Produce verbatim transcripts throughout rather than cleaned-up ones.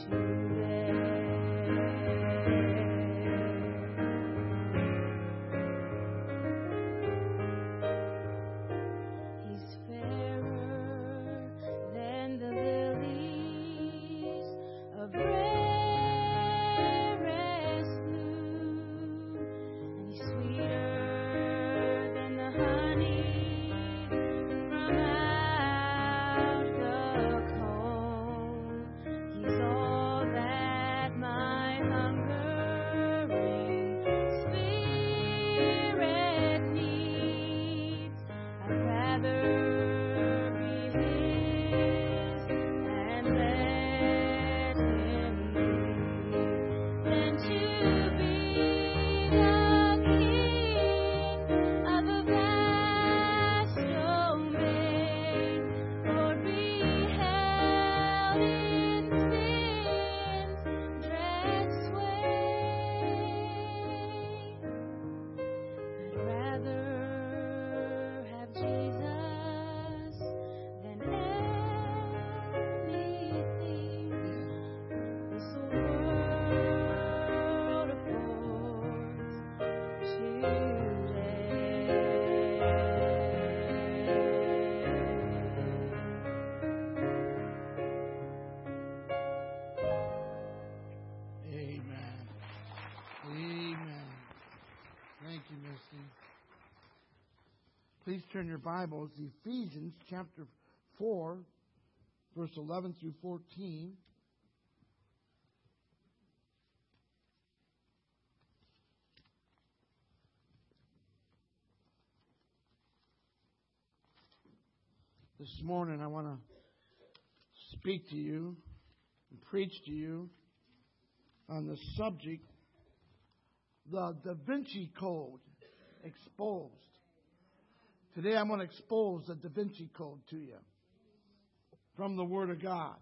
Please turn your Bibles to Ephesians chapter four, verse eleven through fourteen. This morning I want to speak to you and preach to you on the subject, the Da Vinci Code exposed. Today I'm going to expose the Da Vinci Code to you from the Word of God.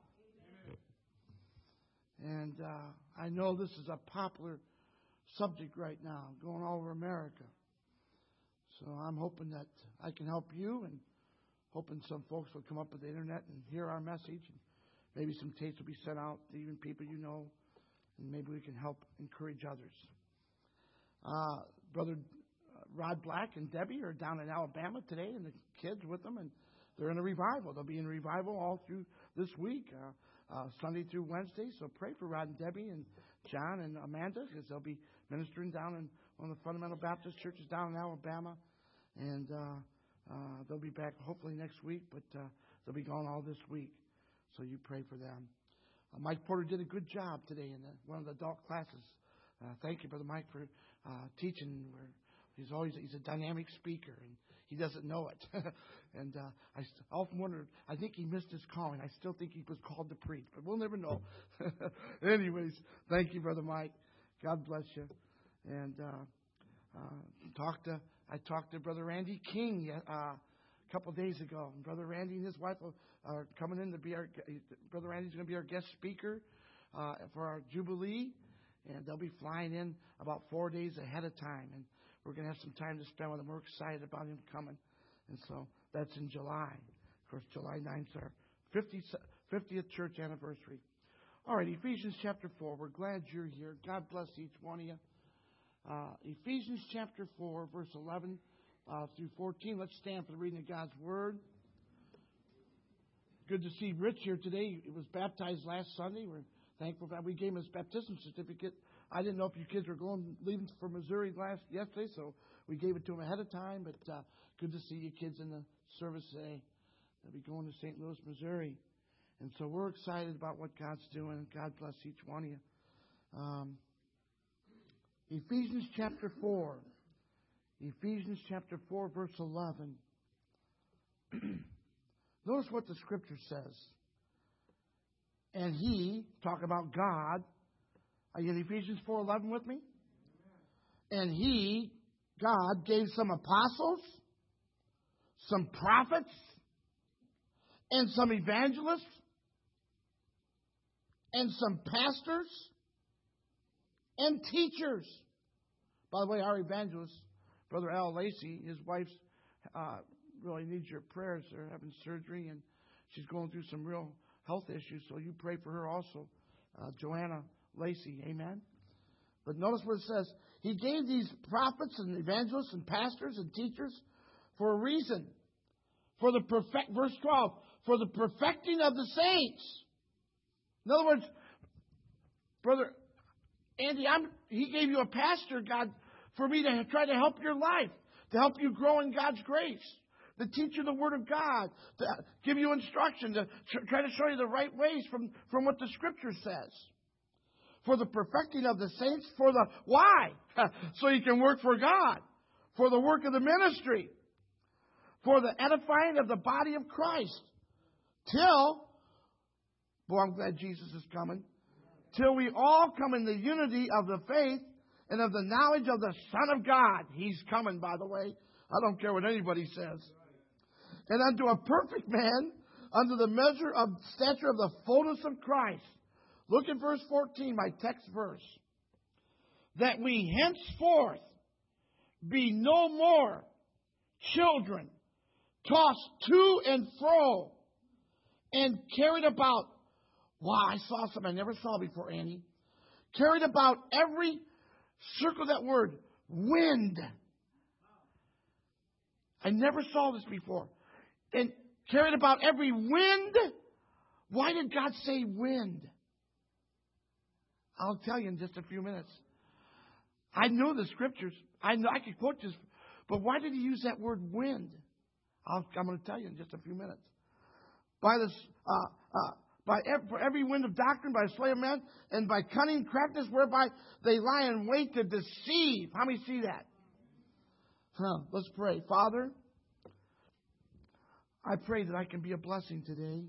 And uh, I know this is a popular subject right now, going all over America. So I'm hoping that I can help you, and hoping some folks will come up with the internet and hear our message. And maybe some tapes will be sent out to even people you know, and maybe we can help encourage others. Uh, Brother Rod Black and Debbie are down in Alabama today, and the kids with them, and they're in a revival. They'll be in revival all through this week, uh, uh, Sunday through Wednesday. So pray for Rod and Debbie and John and Amanda, because they'll be ministering down in one of the Fundamental Baptist churches down in Alabama. And uh, uh, they'll be back hopefully next week, but uh, they'll be gone all this week. So you pray for them. Uh, Mike Porter did a good job today in the, one of the adult classes. Uh, thank you, Brother Mike, for uh, teaching. We're, He's always he's a dynamic speaker, and he doesn't know it. and uh, I often wonder, I think he missed his calling. I still think he was called to preach, but we'll never know. Anyways, thank you, Brother Mike. God bless you. And uh, uh, talked to I talked to Brother Randy King uh, a couple of days ago. And Brother Randy and his wife are coming in to be our. Brother Randy's going to be our guest speaker uh, for our Jubilee, and they'll be flying in about four days ahead of time. And we're going to have some time to spend with him. We're excited about him coming. And so that's in July. Of course, July ninth is our fiftieth church anniversary. All right, Ephesians chapter four. We're glad you're here. God bless each one of you. Uh, Ephesians chapter four, verse eleven uh, through fourteen. Let's stand for the reading of God's Word. Good to see Rich here today. He was baptized last Sunday. We're thankful for that. We gave him his baptism certificate. I didn't know if you kids were going leaving for Missouri last yesterday, so we gave it to them ahead of time. But uh, good to see you kids in the service today. They'll be going to Saint Louis, Missouri, and so we're excited about what God's doing. And God bless each one of you. Um, Ephesians chapter four. Ephesians chapter four, verse eleven. Notice what the Scripture says. And He, talking about God. Are you in Ephesians four eleven with me? And He, God, gave some apostles, some prophets, and some evangelists, and some pastors, and teachers. By the way, our evangelist, Brother Al Lacey, his wife's uh, really needs your prayers. They're having surgery, and she's going through some real health issues, so you pray for her also. uh, Joanna Lacey. Amen. But notice what it says. He gave these prophets and evangelists and pastors and teachers for a reason. For the perfect, verse twelve, for the perfecting of the saints. In other words, Brother Andy, I'm, he gave you a pastor, God, for me to try to help your life, to help you grow in God's grace, to teach you the Word of God, to give you instruction, to try to show you the right ways from, from what the Scripture says. For the perfecting of the saints, for the, why? So you can work for God, for the work of the ministry, for the edifying of the body of Christ, till, boy, I'm glad Jesus is coming, till we all come in the unity of the faith and of the knowledge of the Son of God. He's coming, by the way. I don't care what anybody says. And unto a perfect man, unto the measure of stature of the fullness of Christ. Look at verse fourteen, my text verse. That we henceforth be no more children, tossed to and fro, and carried about. Wow, I saw something I never saw before, Annie. Carried about every, circle that word, wind. I never saw this before. And carried about every wind. Why did God say wind? I'll tell you in just a few minutes. I know the scriptures. I know I could quote this. But why did he use that word wind? I'll, I'm going to tell you in just a few minutes. By this, uh, uh, by every, for every wind of doctrine, by slay of men, and by cunning craftiness, whereby they lie in wait to deceive. How many see that? Huh. Let's pray. Father, I pray that I can be a blessing today.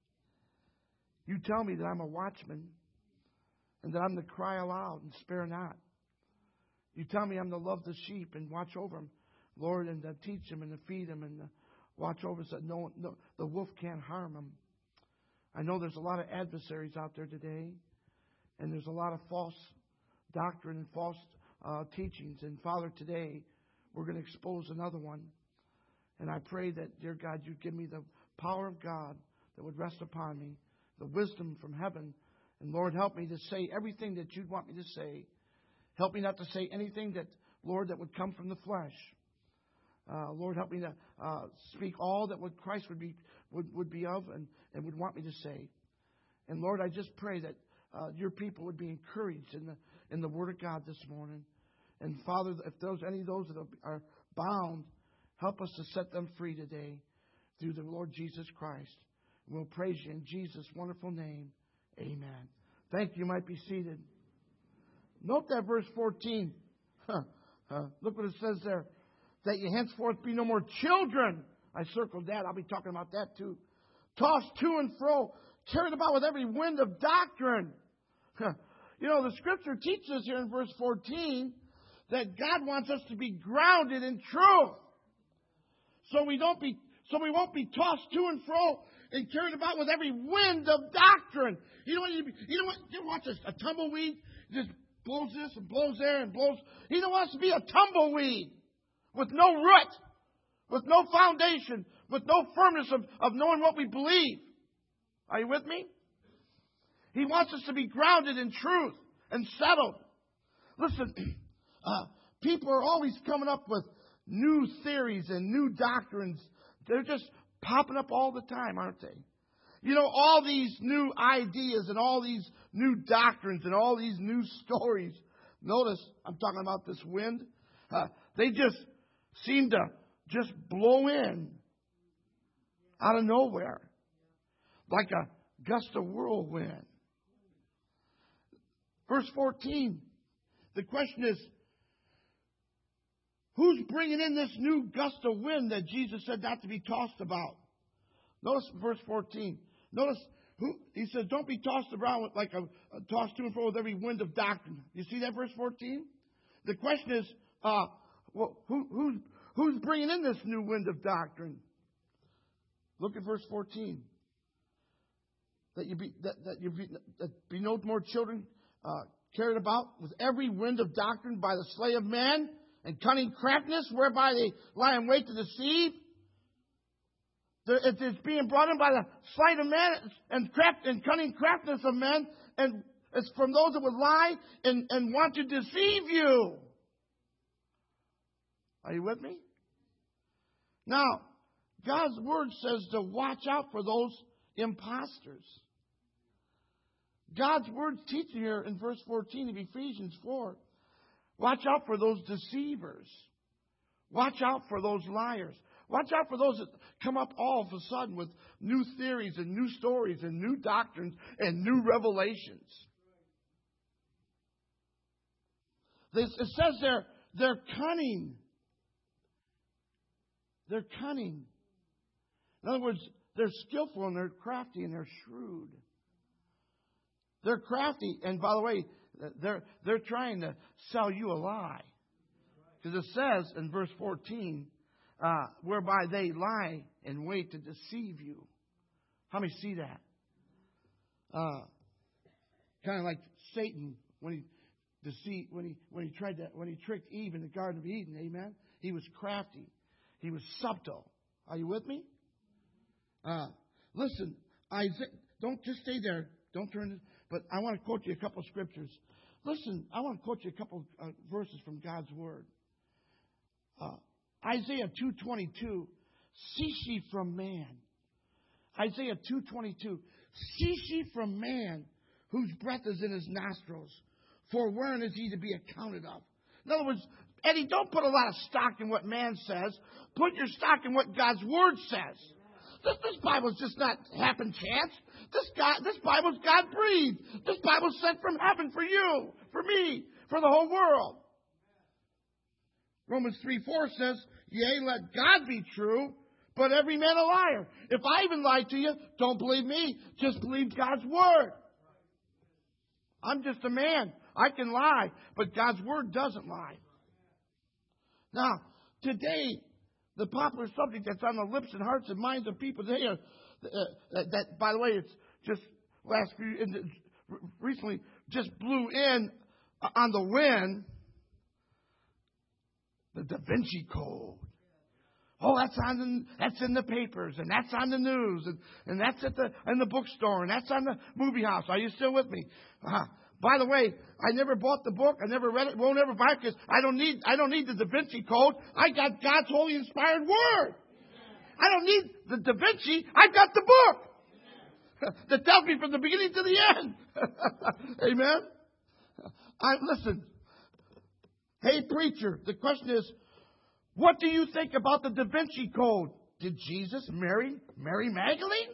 You tell me that I'm a watchman, and that I'm to cry aloud and spare not. You tell me I'm to love the sheep and watch over them, Lord, and to teach them and to feed them and to watch over so that no, no, the wolf can't harm them. I know there's a lot of adversaries out there today, and there's a lot of false doctrine and false uh, teachings. And Father, today we're going to expose another one. And I pray that, dear God, you give me the power of God that would rest upon me, the wisdom from heaven. And Lord, help me to say everything that you'd want me to say. Help me not to say anything that, Lord, that would come from the flesh. Uh, Lord, help me to uh, speak all that what Christ would be would, would be of and, and would want me to say. And Lord, I just pray that uh, your people would be encouraged in the in the Word of God this morning. And Father, if there's any of those that are bound, help us to set them free today through the Lord Jesus Christ. And we'll praise you in Jesus' wonderful name. Amen. Thank you. You might be seated. Note that verse fourteen. Huh. Uh, look what it says there. That you henceforth be no more children. I circled that. I'll be talking about that too. Tossed to and fro, carried about with every wind of doctrine. Huh. You know, the Scripture teaches us here in verse fourteen that God wants us to be grounded in truth. So we don't be, so we won't be tossed to and fro and carried about with every wind of doctrine. You know what? You, you know what? You watch a, a tumbleweed just blows this and blows there and blows. He don't want us to be a tumbleweed with no root, with no foundation, with no firmness of, of knowing what we believe. Are you with me? He wants us to be grounded in truth and settled. Listen, uh, people are always coming up with new theories and new doctrines. They're just popping up all the time, aren't they? You know, all these new ideas and all these new doctrines and all these new stories. Notice, I'm talking about this wind. Uh, they just seem to just blow in out of nowhere like a gust of whirlwind. Verse fourteen, the question is, who's bringing in this new gust of wind that Jesus said not to be tossed about? Notice verse fourteen. Notice who he says, don't be tossed around with like a, a tossed to and fro with every wind of doctrine. You see that verse fourteen? The question is, uh, well, who, who's who's bringing in this new wind of doctrine? Look at verse fourteen. That you be that, that you be, that be no more children uh, carried about with every wind of doctrine by the slay of men and cunning craftiness, whereby they lie in wait to deceive. It's being brought in by the sleight of men and craft and cunning craftiness of men, and it's from those that would lie and, and want to deceive you. Are you with me? Now, God's Word says to watch out for those imposters. God's Word teaches here in verse fourteen of Ephesians four. Watch out for those deceivers. Watch out for those liars. Watch out for those that come up all of a sudden with new theories and new stories and new doctrines and new revelations. This, it says they're, they're cunning. They're cunning. In other words, they're skillful and they're crafty and they're shrewd. They're crafty, and by the way, they're, they're trying to sell you a lie. Because it says in verse fourteen, uh, whereby they lie in wait to deceive you. How many see that? Uh, kind of like Satan when he deceived, when he when he tried to when he tricked Eve in the Garden of Eden. Amen. He was crafty. He was subtle. Are you with me? Uh, listen, Isaiah. Don't just stay there. Don't turn it. But I want to quote you a couple of scriptures. Listen, I want to quote you a couple of uh, verses from God's Word. Uh, Isaiah two twenty-two, cease ye from man. Isaiah two twenty-two, cease ye from man, whose breath is in his nostrils, for wherein is he to be accounted of? In other words, Eddie, don't put a lot of stock in what man says. Put your stock in what God's Word says. This, this Bible's just not happen chance. This God, this Bible's God breathed. This Bible's sent from heaven for you, for me, for the whole world. Romans three four says, yea, let God be true, but every man a liar. If I even lied to you, don't believe me. Just believe God's Word. I'm just a man. I can lie, but God's Word doesn't lie. Now, today, the popular subject that's on the lips and hearts and minds of people today, are, uh, that, that, by the way, it's just last few, recently, just blew in on the wind, the Da Vinci Code. Oh, that's on the, that's in the papers, and that's on the news, and, and that's at the in the bookstore, and that's on the movie house. Are you still with me? Uh, by the way, I never bought the book. I never read it. Won't ever buy it because I don't need I don't need the Da Vinci Code. I got God's holy inspired Word. I don't need the Da Vinci. I got the book that tells me from the beginning to the end. Amen. I listen. Hey, preacher, the question is, what do you think about the Da Vinci Code? Did Jesus marry Mary Magdalene?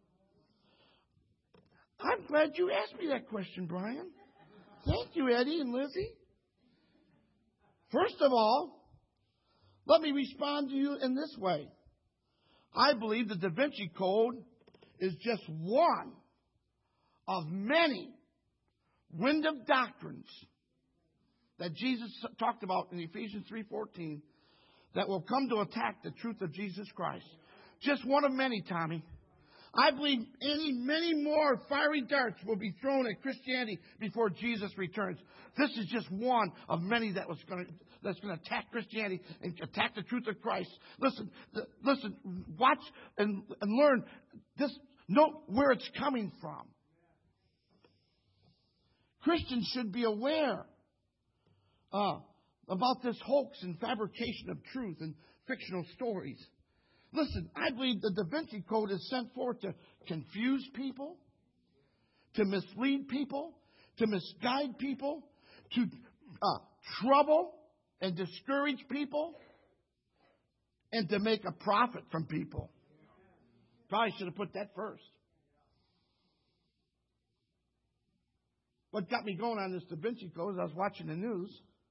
I'm glad you asked me that question, Brian. Thank you, Eddie and Lizzie. First of all, let me respond to you in this way. I believe the Da Vinci Code is just one of many wind of doctrines that Jesus talked about in Ephesians three fourteen that will come to attack the truth of Jesus Christ. Just one of many, Tommy. I believe any, many more fiery darts will be thrown at Christianity before Jesus returns. This is just one of many that was going to, that's going to attack Christianity and attack the truth of Christ. Listen, th- listen, watch and, and learn this. Note where it's coming from. Christians should be aware uh, about this hoax and fabrication of truth and fictional stories. Listen, I believe the Da Vinci Code is sent forth to confuse people, to mislead people, to misguide people, to uh, trouble and discourage people, and to make a profit from people. Probably should have put that first. What got me going on this Da Vinci Code is I was watching the news,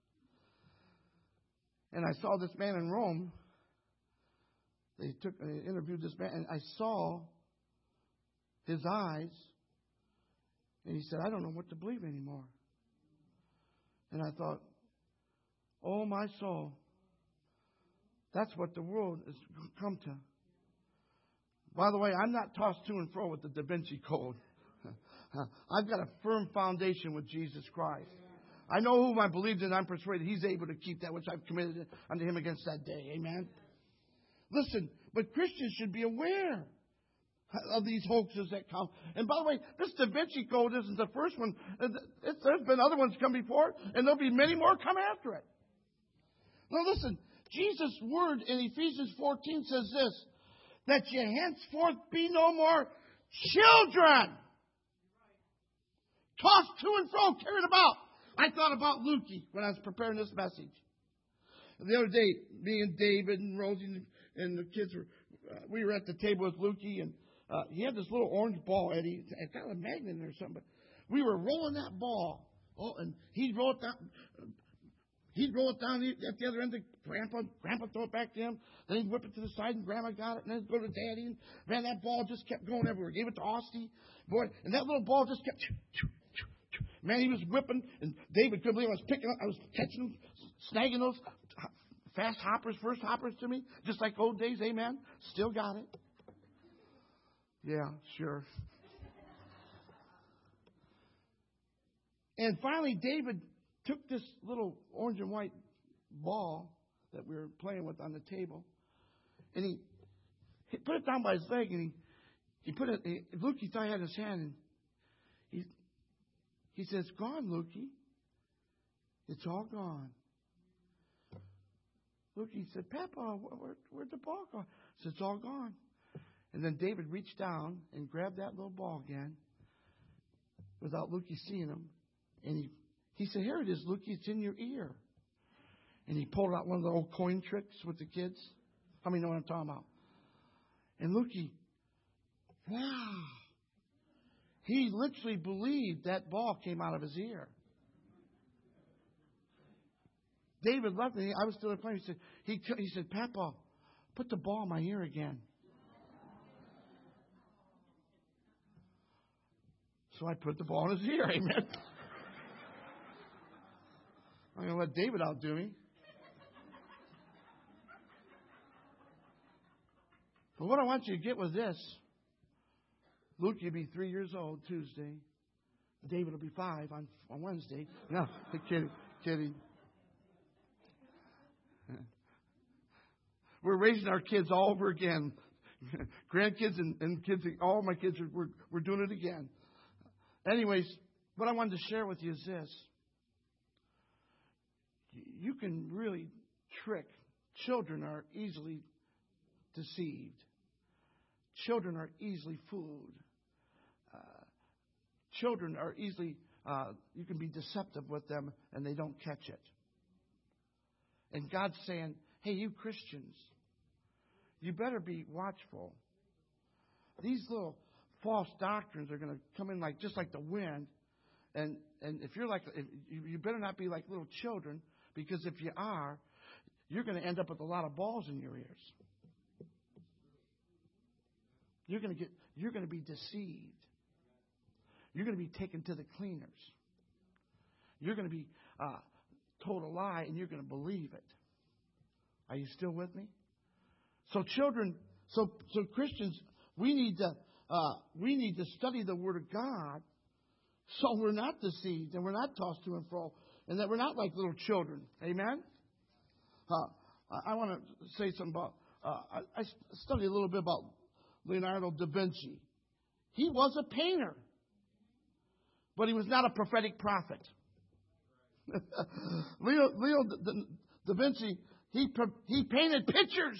and I saw this man in Rome. They took, they interviewed this man, and I saw his eyes, and he said, I don't know what to believe anymore. And I thought, oh, my soul, that's what the world has come to. By the way, I'm not tossed to and fro with the Da Vinci Code. I've got a firm foundation with Jesus Christ. I know whom I believed in. I'm persuaded He's able to keep that which I've committed unto Him against that day. Amen. Listen, but Christians should be aware of these hoaxes that come. And by the way, this Da Vinci Code isn't the first one. It's, there's been other ones come before it, and there'll be many more come after it. Now listen, Jesus' word in Ephesians fourteen says this, that ye henceforth be no more children, tossed to and fro, carried about. I thought about Lukey when I was preparing this message. The other day, me and David and Rosie and the kids were, uh, we were at the table with Lukey, and uh, he had this little orange ball, Eddie. It got a magnet in it or something. But we were rolling that ball. Oh, and he'd roll it down. He'd roll it down at the other end to Grandpa. Grandpa throw it back to him. Then he'd whip it to the side, and Grandma got it. And then he'd go to Daddy. And man, that ball just kept going everywhere. Gave it to Austin. Boy, and that little ball just kept. Man, he was whipping, and David couldn't believe I was picking up. I was catching them, snagging those fast hoppers, first hoppers to me, just like old days. Amen. Still got it. Yeah, sure. And finally, David took this little orange and white ball that we were playing with on the table, and he, he put it down by his leg, and he, he put it, he, Lukey thought he had his hand, and he, he says, "Gone, Lukey. It's all gone." Lukey said, "Papa, where, where'd the ball go?" He said, "It's all gone." And then David reached down and grabbed that little ball again without Lukey seeing him, and he He said, "Here it is, Lukey. It's in your ear." And he pulled out one of the old coin tricks with the kids. How many know what I'm talking about? And Lukey, wow. He literally believed that ball came out of his ear. David left me. I was still there playing. He said, he, he said, "Papa, put the ball in my ear again." So I put the ball in his ear. Amen. I'm going to let David outdo me. But what I want you to get was this. Luke will be three years old Tuesday. David will be five on, on Wednesday. No, kidding, kidding. We're raising our kids all over again. Grandkids and, and kids, all my kids, are, we're, we're doing it again. Anyways, what I wanted to share with you is this. You can really trick. Children are easily deceived. Children are easily fooled. Uh, children are easily, uh, you can be deceptive with them and they don't catch it. And God's saying, hey, you Christians, you better be watchful. These little false doctrines are going to come in like just like the wind. And and if you're like, if, you better not be like little children, because if you are, you're going to end up with a lot of balls in your ears. You're going to get, you're going to be deceived. You're going to be taken to the cleaners. You're going to be uh, told a lie, and you're going to believe it. Are you still with me? So children, so so Christians, we need to uh, we need to study the Word of God, so we're not deceived and we're not tossed to and fro, and that we're not like little children. Amen. Uh, I, I want to say something about. Uh, I, I studied a little bit about Leonardo da Vinci. He was a painter, but he was not a prophetic prophet. Leo, Leo da, da Vinci, he he painted pictures.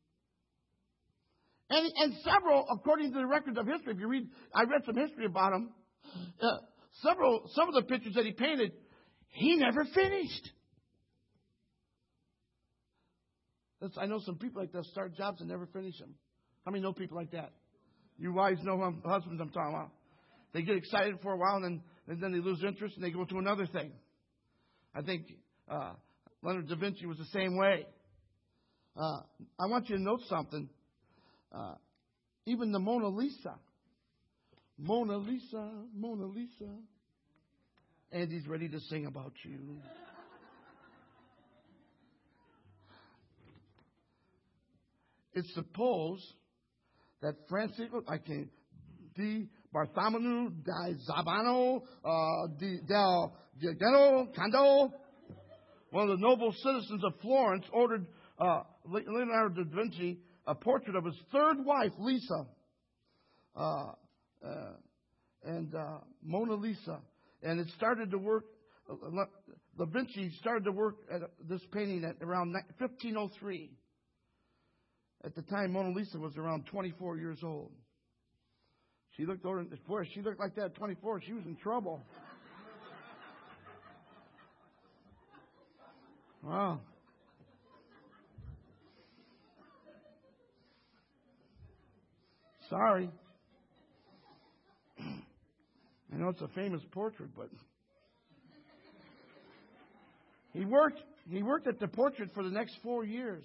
And, and several, according to the records of history, if you read, I read some history about him, uh, several, some of the pictures that he painted, he never finished. That's, I know some people like that start jobs and never finish them. How many know people like that? You wives know who husbands I'm talking about. They get excited for a while and then, and then they lose interest and they go to another thing. I think uh, Leonardo da Vinci was the same way. Uh, I want you to note something. Uh, even the Mona Lisa. Mona Lisa, Mona Lisa. Andy's ready to sing about you. It's supposed that Francisco, I can, Di Bartholomew di Zabano, uh, di, del Giordano Cando, one of the noble citizens of Florence, ordered uh, Leonardo da Vinci a portrait of his third wife, Lisa, uh, uh, and uh, Mona Lisa. And it started to work, Da Vinci started to work at this painting at around fifteen oh three. At the time, Mona Lisa was around twenty-four years old. She looked over, boy, she looked like that at twenty-four. She was in trouble. Wow. Sorry. I know it's a famous portrait, but he worked he worked at the portrait for the next four years.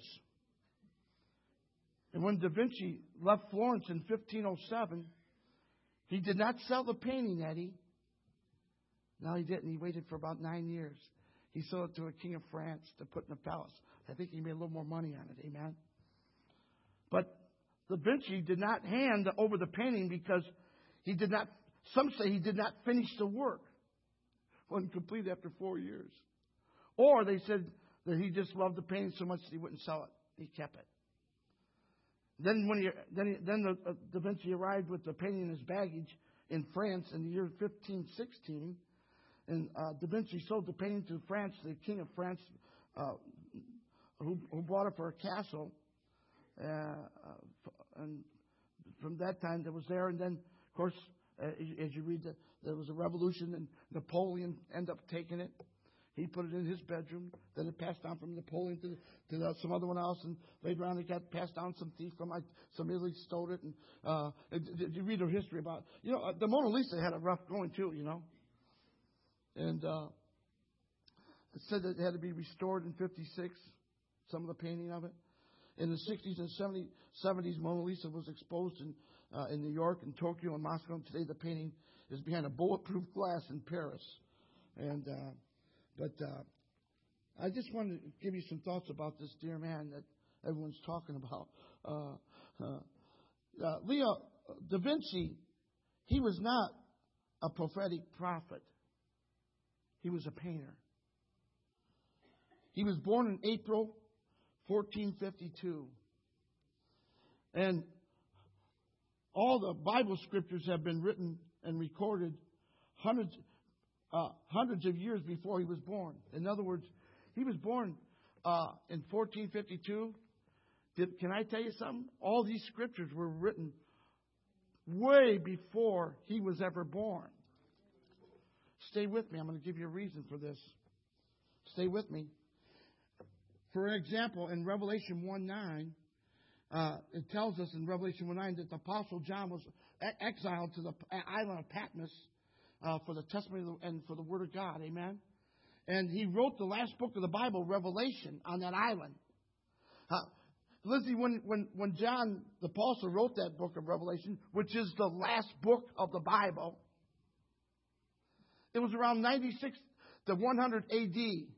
And when Da Vinci left Florence in fifteen oh seven, he did not sell the painting, Eddie. No, he didn't. He waited for about nine years. He sold it to a king of France to put in the palace. I think he made a little more money on it. Amen. But Da Vinci did not hand over the painting because he did not, some say he did not finish the work. It wasn't complete after four years. Or they said that he just loved the painting so much that he wouldn't sell it. He kept it. Then when he, then, he, then the, uh, Da Vinci arrived with the painting in his baggage in France in the year fifteen sixteen. And uh, Da Vinci sold the painting to France, the king of France, uh, who, who bought it for a castle. Uh, uh, and from that time, that was there. And then, of course, uh, as you read, the, there was a revolution, and Napoleon ended up taking it. He put it in his bedroom. Then it passed down from Napoleon to, to the, some other one else. And later on, it got passed down. Some thief from like, some Italy stole it. And uh, you read their history about, you know, the Mona Lisa had a rough going too, you know. And uh, it said that it had to be restored in fifty-six, some of the painting of it. In the sixties and seventies, Mona Lisa was exposed in, uh, in New York and Tokyo and Moscow. And today the painting is behind a bulletproof glass in Paris. And uh, But uh, I just wanted to give you some thoughts about this dear man that everyone's talking about. Uh, uh, uh, Leo Da Vinci, he was not a prophetic prophet. He was a painter. He was born in April fourteen fifty-two. And all the Bible scriptures have been written and recorded hundreds, uh, hundreds of years before he was born. In other words, he was born uh, in fourteen fifty-two. Did, can I tell you something? All these scriptures were written way before he was ever born. Stay with me. I'm going to give you a reason for this. Stay with me. For example, in Revelation one nine, uh, it tells us in Revelation one nine that the Apostle John was exiled to the island of Patmos uh, for the testimony and for the Word of God. Amen? And he wrote the last book of the Bible, Revelation, on that island. Uh, Lizzie, when, when, when John the Apostle wrote that book of Revelation, which is the last book of the Bible, it was around ninety-six to one hundred A D.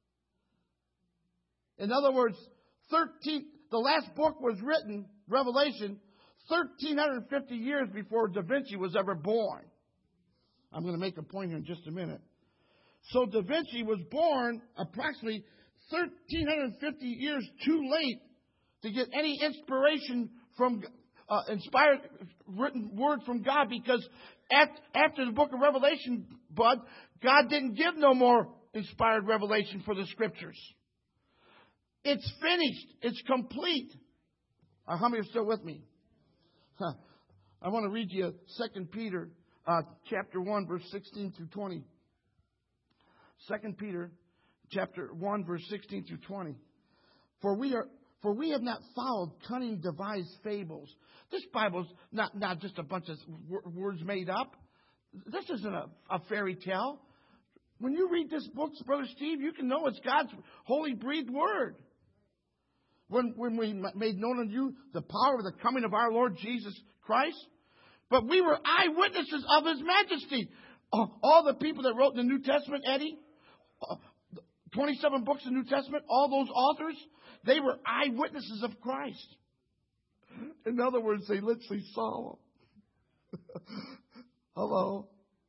In other words, thirteen the last book was written, Revelation, one thousand three hundred fifty years before Da Vinci was ever born. I'm going to make a point here in just a minute. So Da Vinci was born approximately one thousand three hundred fifty years too late to get any inspiration from uh, inspired written word from God, because at, after the book of Revelation, Bud, God didn't give no more inspired revelation for the scriptures. It's finished. It's complete. Uh, how many are still with me? Huh. I want to read you Second Peter uh, chapter one, verse sixteen through twenty. Second Peter chapter one, verse sixteen through twenty. For we are For we have not followed cunning devised fables. This Bible's not, not just a bunch of w- words made up. This isn't a, a fairy tale. When you read this book, Brother Steve, you can know it's God's holy breathed word. When, when we made known unto you the power of the coming of our Lord Jesus Christ. But we were eyewitnesses of His majesty. Uh, all the people that wrote in the New Testament, Eddie, uh, twenty-seven books in the New Testament, all those authors, they were eyewitnesses of Christ. In other words, they literally saw Him. Hello?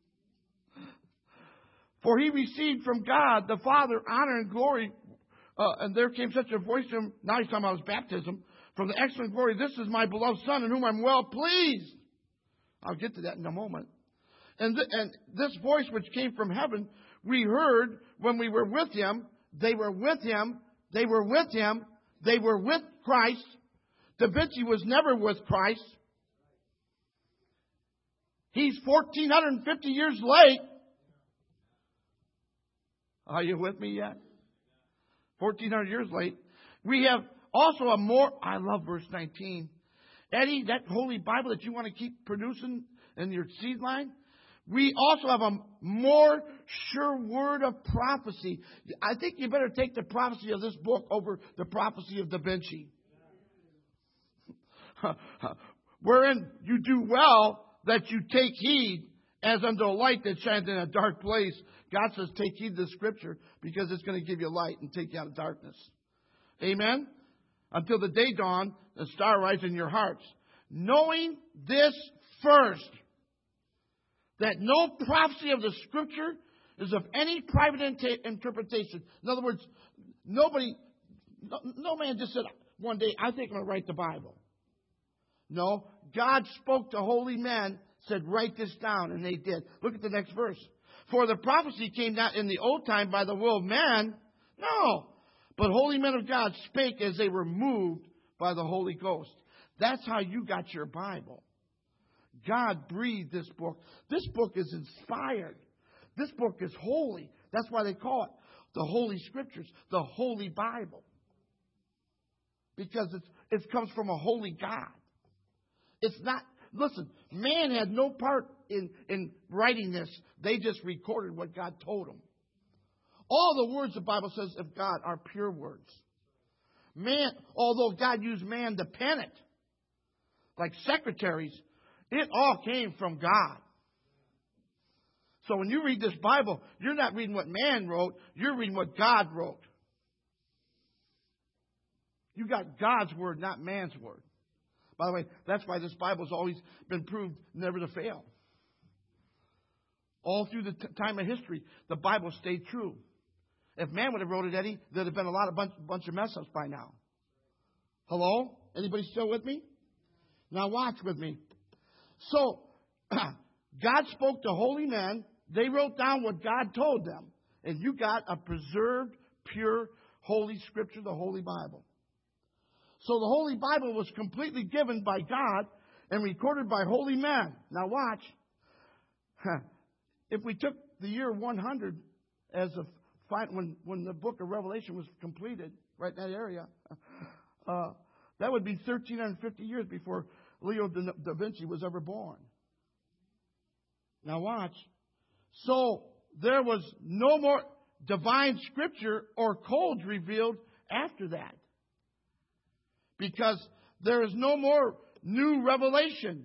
For He received from God the Father honor and glory. Uh, and there came such a voice to Him. Now He's talking about His baptism. from the excellent glory, this is my beloved Son in whom I'm well pleased. I'll get to that in a moment. And, th- and this voice which came from heaven, we heard when we were with Him. They were with Him. They were with Him. They were with Christ. Da Vinci was never with Christ. He's fourteen fifty years late. Are you with me yet? fourteen hundred years late. We have also a more, I love verse nineteen. Eddie, that Holy Bible that you want to keep producing in your seed line, we also have a more sure word of prophecy. I think you better take the prophecy of this book over the prophecy of Da Vinci. Wherein you do well that you take heed as unto a light that shines in a dark place. God says take heed to the Scripture because it's going to give you light and take you out of darkness. Amen? Until the day dawn, the star rises in your hearts. Knowing this first, that no prophecy of the Scripture is of any private interpretation. In other words, nobody, no, no man just said one day, I think I'm going to write the Bible. No, God spoke to holy men, said, write this down, and they did. Look at the next verse. For the prophecy came not in the old time by the will of man, no, but holy men of God spake as they were moved by the Holy Ghost. That's how you got your Bible. God breathed this book. This book is inspired. This book is holy. That's why they call it the Holy Scriptures, the Holy Bible. Because it's, it comes from a holy God. It's not, listen, man had no part in, in writing this. They just recorded what God told them. All the words the Bible says of God are pure words. Man, although God used man to pen it, like secretaries, it all came from God. So when you read this Bible, you're not reading what man wrote, you're reading what God wrote. You got God's word, not man's word. By the way, that's why this Bible has always been proved never to fail. All through the t- time of history, the Bible stayed true. If man would have wrote it, Eddie, there'd have been a lot of bunch, bunch of mess ups by now. Hello? Anybody still with me? Now watch with me. So, God spoke to holy men. They wrote down what God told them. And you got a preserved, pure, holy Scripture, the Holy Bible. So the Holy Bible was completely given by God and recorded by holy men. Now watch. If we took the year one hundred as a when when the book of Revelation was completed, right in that area, uh, that would be one thousand three hundred fifty years before Leo da Vinci was ever born. Now watch. So there was no more divine Scripture or codes revealed after that. Because there is no more new revelation.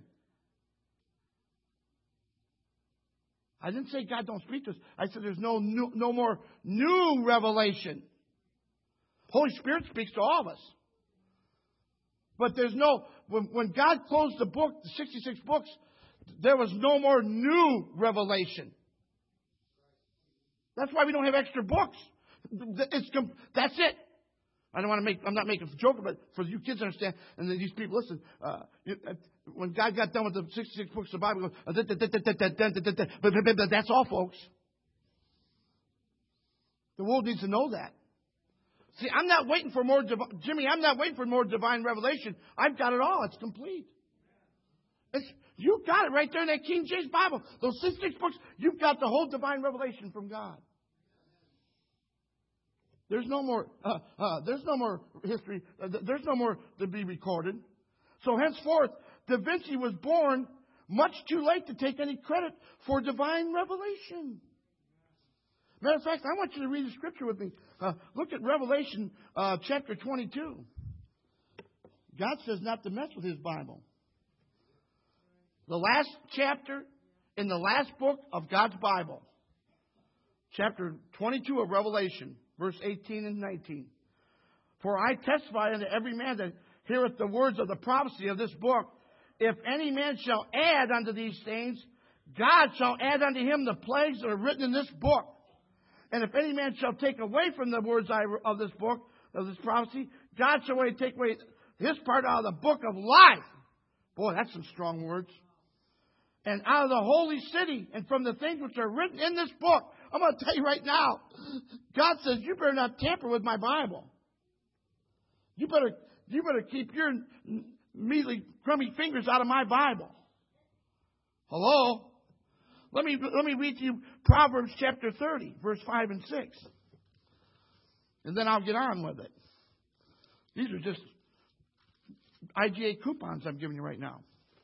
I didn't say God don't speak to us. I said there's no new, no more new revelation. Holy Spirit speaks to all of us. But there's no, when, when God closed the book, the sixty-six books, there was no more new revelation. That's why we don't have extra books. It's, that's it. I don't want to make, I'm not making a joke, but for you kids to understand, and then these people, listen, uh, you, uh, when God got done with the sixty-six books of the Bible, but that's all, folks. The world needs to know that. See, I'm not waiting for more, divi- Jimmy, I'm not waiting for more divine revelation. I've got it all. It's complete. It's, you got it right there in that King James Bible. Those sixty-six books, you've got the whole divine revelation from God. There's no more. Uh, uh, there's no more history. Uh, there's no more to be recorded. So henceforth, Da Vinci was born much too late to take any credit for divine revelation. Matter of fact, I want you to read the Scripture with me. Uh, look at Revelation uh, chapter twenty-two. God says not to mess with His Bible. The last chapter in the last book of God's Bible, chapter twenty-two of Revelation. Verse eighteen and nineteen. For I testify unto every man that heareth the words of the prophecy of this book, if any man shall add unto these things, God shall add unto him the plagues that are written in this book. And if any man shall take away from the words of this book, of this prophecy, God shall take away his part out of the book of life. Boy, that's some strong words. And out of the holy city, and from the things which are written in this book. I'm going to tell you right now, God says, you better not tamper with my Bible. You better, you better keep your measly, crummy fingers out of my Bible. Hello? Let me, let me read to you Proverbs chapter thirty, verse five and six. And then I'll get on with it. These are just I G A coupons I'm giving you right now.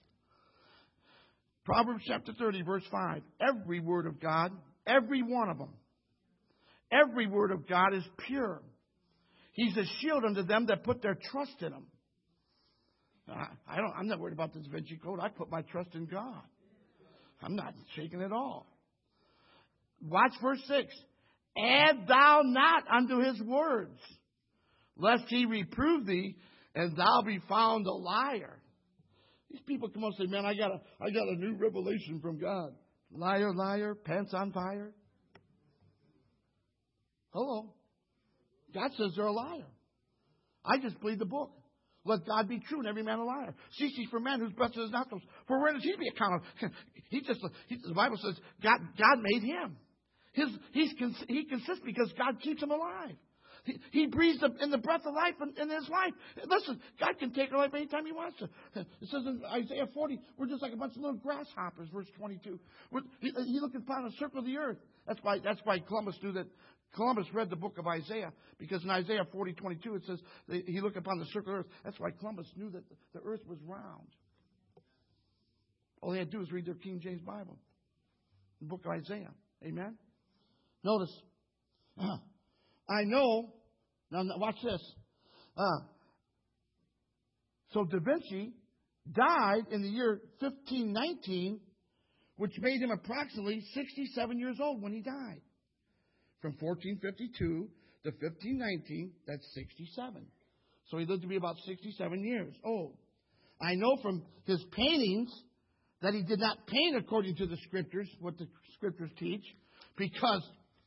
Proverbs chapter thirty, verse five. Every word of God, every one of them, every word of God is pure. He's a shield unto them that put their trust in Him. I, I don't, I'm not worried about this Da Vinci Code. I put my trust in God. I'm not shaking at all. Watch verse six. Add thou not unto His words, lest He reprove thee, and thou be found a liar. These people come up and say, man, I got a, I got a new revelation from God. Liar, liar, pants on fire. Hello. God says they're a liar. I just believe the book. Let God be true and every man a liar. Cease ye from men whose breath is not those. For where does he be accounted? He just, he, the Bible says God, God made him. His, he's, he consists because God keeps him alive. He, he breathes in the breath of life in, in his life. Listen, God can take our life anytime He wants to. It says in Isaiah forty, we're just like a bunch of little grasshoppers, verse twenty-two. We're, he, he looked upon the circle of the earth. That's why, that's why Columbus knew that. Columbus read the book of Isaiah, because in Isaiah forty, twenty-two it says he looked upon the circle of the earth. That's why Columbus knew that the earth was round. All he had to do was read their King James Bible, the book of Isaiah. Amen? Notice, uh, I know, now watch this. Uh, so Da Vinci died in the year fifteen nineteen, which made him approximately sixty-seven years old when he died. From fourteen fifty-two to fifteen nineteen, that's sixty-seven. So he lived to be about sixty-seven years old. I know from his paintings that he did not paint according to the Scriptures, what the Scriptures teach, because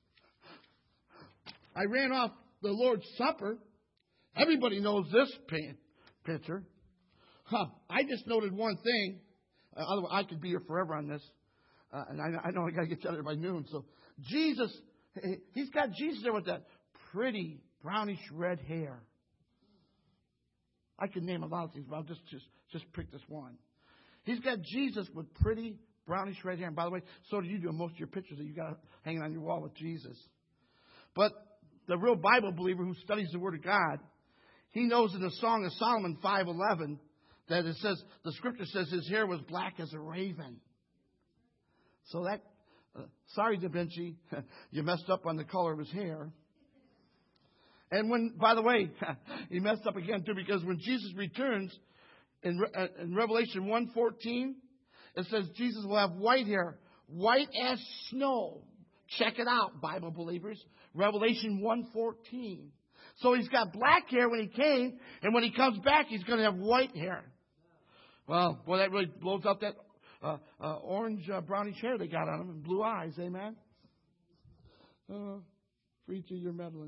I ran off the Lord's Supper. Everybody knows this picture. Huh. I just noted one thing. Uh, otherwise, I could be here forever on this. Uh, and I, I know I got to get out of by noon. So Jesus, he's got Jesus there with that pretty brownish red hair. I could name a lot of things, but I'll just, just, just pick this one. He's got Jesus with pretty brownish red hair. And by the way, so do you do in most of your pictures that you got hanging on your wall with Jesus. But the real Bible believer who studies the Word of God, he knows in the Song of Solomon five eleven that it says, the Scripture says his hair was black as a raven. So that, uh, sorry Da Vinci, you messed up on the color of his hair. And when, by the way, he messed up again too, because when Jesus returns in, uh, in Revelation one fourteen, it says Jesus will have white hair, white as snow. Check it out, Bible believers. Revelation one fourteen. So he's got black hair when he came, and when he comes back, he's going to have white hair. Well, boy, that really blows up that uh, uh, orange, uh, brownish hair they got on him and blue eyes. Amen? Uh, preacher, you're meddling.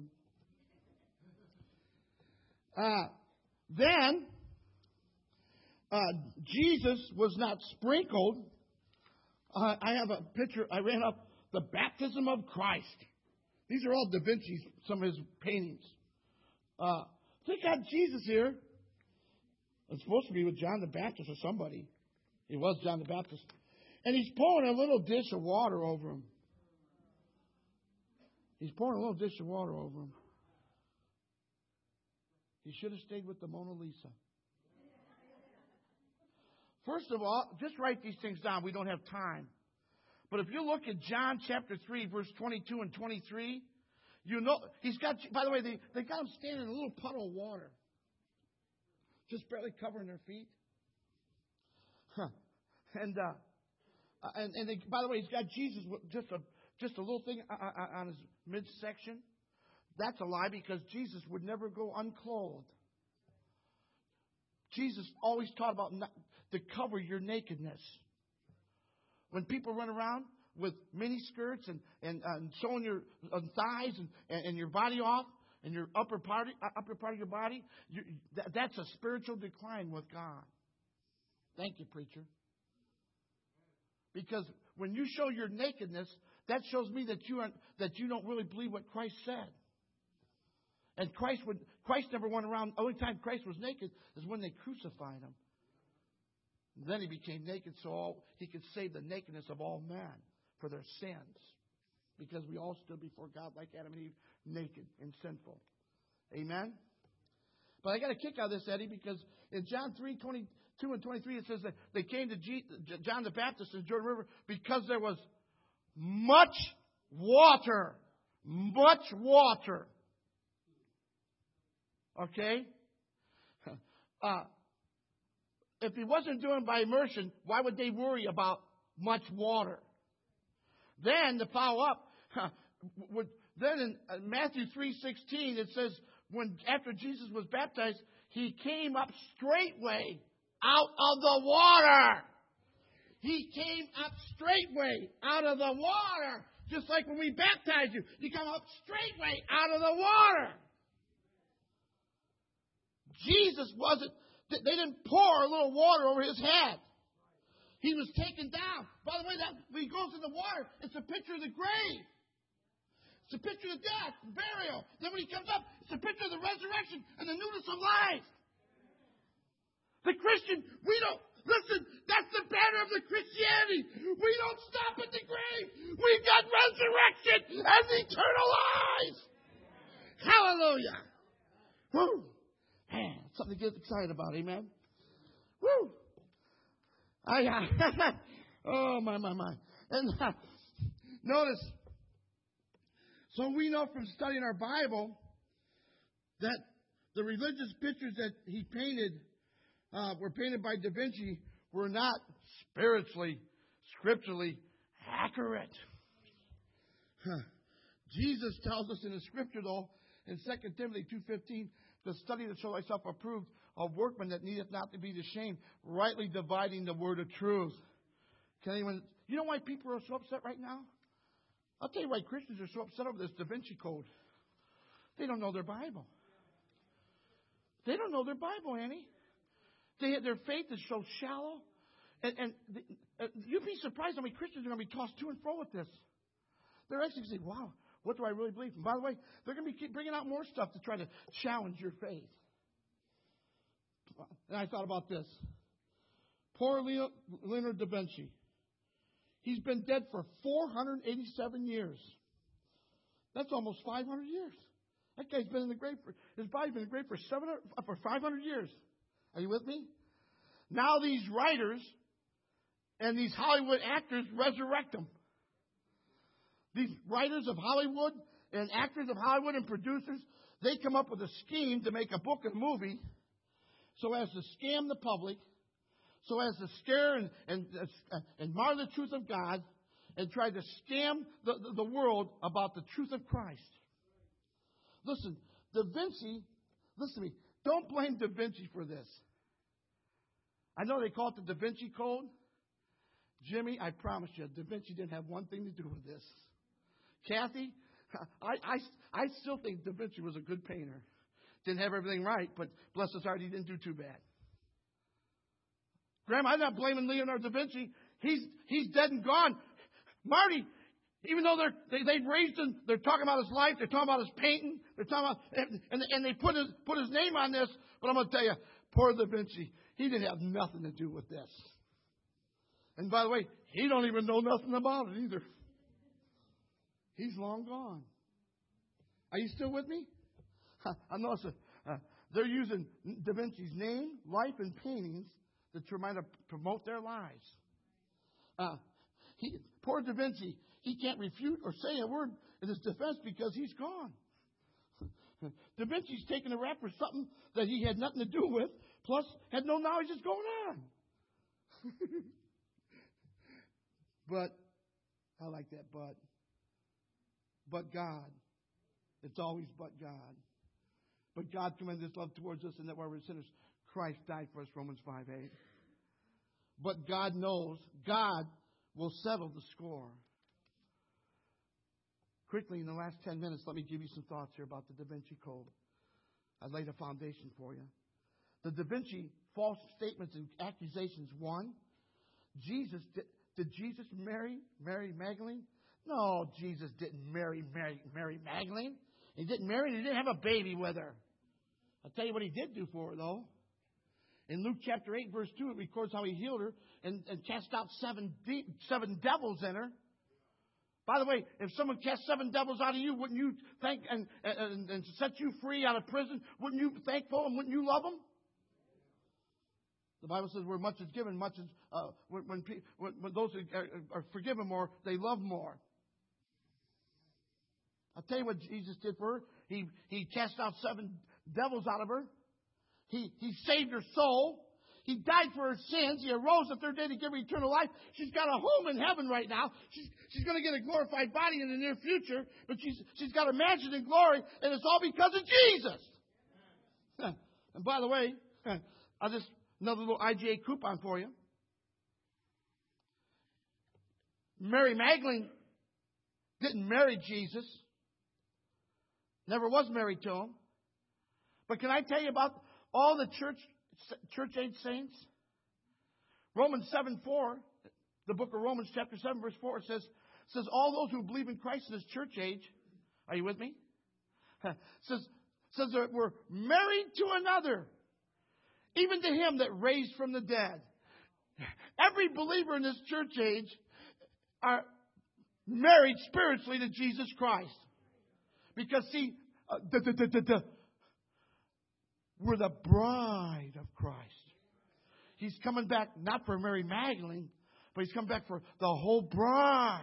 Uh, then, uh, Jesus was not sprinkled. Uh, I have a picture. I ran up the baptism of Christ. These are all Da Vinci's, some of his paintings. Uh, they got Jesus here. It's supposed to be with John the Baptist or somebody. It was John the Baptist. And he's pouring a little dish of water over him. He's pouring a little dish of water over him. He should have stayed with the Mona Lisa. First of all, just write these things down. We don't have time. But if you look at John chapter three, verse twenty-two and twenty-three, you know, he's got, by the way, they, they got him standing in a little puddle of water. Just barely covering their feet. Huh. And, uh, and, and they, by the way, he's got Jesus with just a, just a little thing on his midsection. That's a lie, because Jesus would never go unclothed. Jesus always taught about not, to cover your nakedness. When people run around with mini skirts and, and, and showing your uh, thighs and, and, and your body off, in your upper part, upper part of your body, you, that, that's a spiritual decline with God. Thank you, preacher. Because when you show your nakedness, that shows me that you aren't, that you don't really believe what Christ said. And Christ would Christ never went around. The only time Christ was naked is when they crucified him. And then he became naked so all, he could save the nakedness of all men for their sins. Because we all stood before God like Adam and Eve, naked and sinful. Amen? But I got a kick out of this, Eddie, because in John three, twenty-two and twenty-three, it says that they came to John the Baptist in Jordan River because there was much water. Much water. Okay? Uh, if he wasn't doing by immersion, why would they worry about much water? Then, to follow up, would, then in Matthew three sixteen, it says, when after Jesus was baptized, he came up straightway out of the water. He came up straightway out of the water. Just like when we baptize you, you come up straightway out of the water. Jesus wasn't, they didn't pour a little water over his head. He was taken down. By the way, that when he goes in the water, it's a picture of the grave. It's a picture of death and burial. Then when he comes up, it's a picture of the resurrection and the newness of life. The Christian, we don't, listen, that's the banner of the Christianity. We don't stop at the grave. We've got resurrection and eternal life. Hallelujah. Woo. Man, something to get excited about, amen? Woo. I, uh, oh, my, my, my. And uh, notice, so we know from studying our Bible that the religious pictures that he painted uh, were painted by Da Vinci were not spiritually, scripturally accurate. Huh. Jesus tells us in the scripture, though, in Second Timothy two fifteen, to study to show thyself approved, a workman that needeth not to be ashamed, rightly dividing the word of truth. Can anyone, you know why people are so upset right now? I'll tell you why Christians are so upset over this Da Vinci Code. They don't know their Bible. They don't know their Bible, Annie. They, their faith is so shallow. And, and the, uh, you'd be surprised how many Christians are going to be tossed to and fro with this. They're actually going to say, wow, what do I really believe? And by the way, they're going to be keep bringing out more stuff to try to challenge your faith. And I thought about this. Poor Leonardo da Vinci. He's been dead for four hundred eighty-seven years. That's almost five hundred years. That guy's been in the grave for, his body's been in the grave for seven hundred, for five hundred years. Are you with me? Now these writers and these Hollywood actors resurrect him. These writers of Hollywood and actors of Hollywood and producers, they come up with a scheme to make a book and movie so as to scam the public, so as to scare and, and, uh, and mar the truth of God, and try to scam the, the, the world about the truth of Christ. Listen, Da Vinci, listen to me, don't blame Da Vinci for this. I know they call it the Da Vinci Code. Jimmy, I promise you, Da Vinci didn't have one thing to do with this. Kathy, I, I, I still think Da Vinci was a good painter. Didn't have everything right, but bless his heart, he didn't do too bad. Grandma, I'm not blaming Leonardo da Vinci. He's he's dead and gone. Marty, even though they're they, they've raised him, they're talking about his life, they're talking about his painting, they're talking about and and, and they put his put his name on this. But I'm going to tell you, poor Da Vinci, he didn't have nothing to do with this. And by the way, he don't even know nothing about it either. He's long gone. Are you still with me? I know uh, they're using Da Vinci's name, life, and paintings to try to promote their lives. Uh, he, poor Da Vinci, he can't refute or say a word in his defense because he's gone. Da Vinci's taking a rap for something that he had nothing to do with, plus had no knowledge that's going on. But, I like that, but. But God. It's always but God. But God commended His love towards us, and that while we were sinners, Christ died for us, Romans five eight. But God knows, God will settle the score. Quickly, in the last ten minutes, let me give you some thoughts here about the Da Vinci Code. I laid a foundation for you. The Da Vinci false statements and accusations. One, Jesus, did, did Jesus marry Mary Magdalene? No, Jesus didn't marry Mary, Mary Magdalene. He didn't marry her. He didn't have a baby with her. I'll tell you what he did do for her, though. In Luke chapter eight, verse two, it records how he healed her and, and cast out seven, de- seven devils in her. By the way, if someone cast seven devils out of you, wouldn't you thank and, and, and set you free out of prison? Wouldn't you be thankful and wouldn't you love them? The Bible says where much is given, much is uh, when, when, when, when those are, are forgiven more, they love more. I'll tell you what Jesus did for her. He he cast out seven devils out of her. He he saved her soul. He died for her sins. He arose the third day to give her eternal life. She's got a home in heaven right now. She's she's going to get a glorified body in the near future, but she's she's got a mansion in glory, and it's all because of Jesus. And by the way, I'll just another little I G A coupon for you. Mary Magdalene didn't marry Jesus. Never was married to him. But can I tell you about all the church church age saints? Romans seven four, the book of Romans chapter seven verse four says says all those who believe in Christ in this church age, are you with me? says says that we're married to another, even to him that raised from the dead. Every believer in this church age are married spiritually to Jesus Christ. Because, see, uh, duh, duh, duh, duh, duh. We're the bride of Christ. He's coming back not for Mary Magdalene, but he's coming back for the whole bride.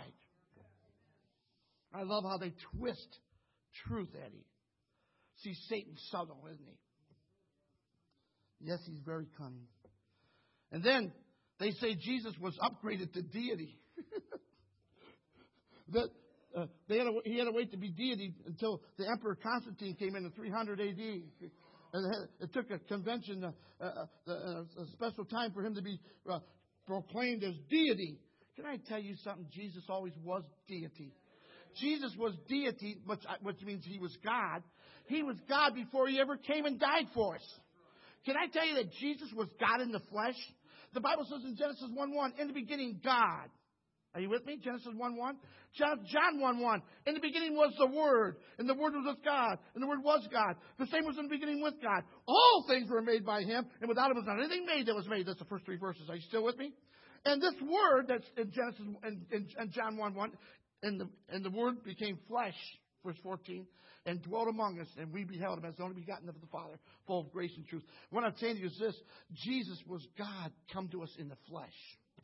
I love how they twist truth, Eddie. See, Satan's subtle, isn't he? Yes, he's very cunning. And then they say Jesus was upgraded to deity. that... Uh, they had a, he had to wait to be deity until the Emperor Constantine came in in three hundred A D And it, had, it took a convention, uh, uh, uh, a special time for him to be uh, proclaimed as deity. Can I tell you something? Jesus always was deity. Jesus was deity, which, which means he was God. He was God before he ever came and died for us. Can I tell you that Jesus was God in the flesh? The Bible says in Genesis one one, in the beginning, God. Are you with me? Genesis one one. John one one. In the beginning was the Word, and the Word was with God, and the Word was God. The same was in the beginning with God. All things were made by Him, and without Him was not anything made that was made. That's the first three verses. Are you still with me? And this Word that's in Genesis and in, in John one one, and the and the Word became flesh, verse fourteen, and dwelt among us, and we beheld Him as the only begotten of the Father, full of grace and truth. What I'm saying to you is this: Jesus was God come to us in the flesh.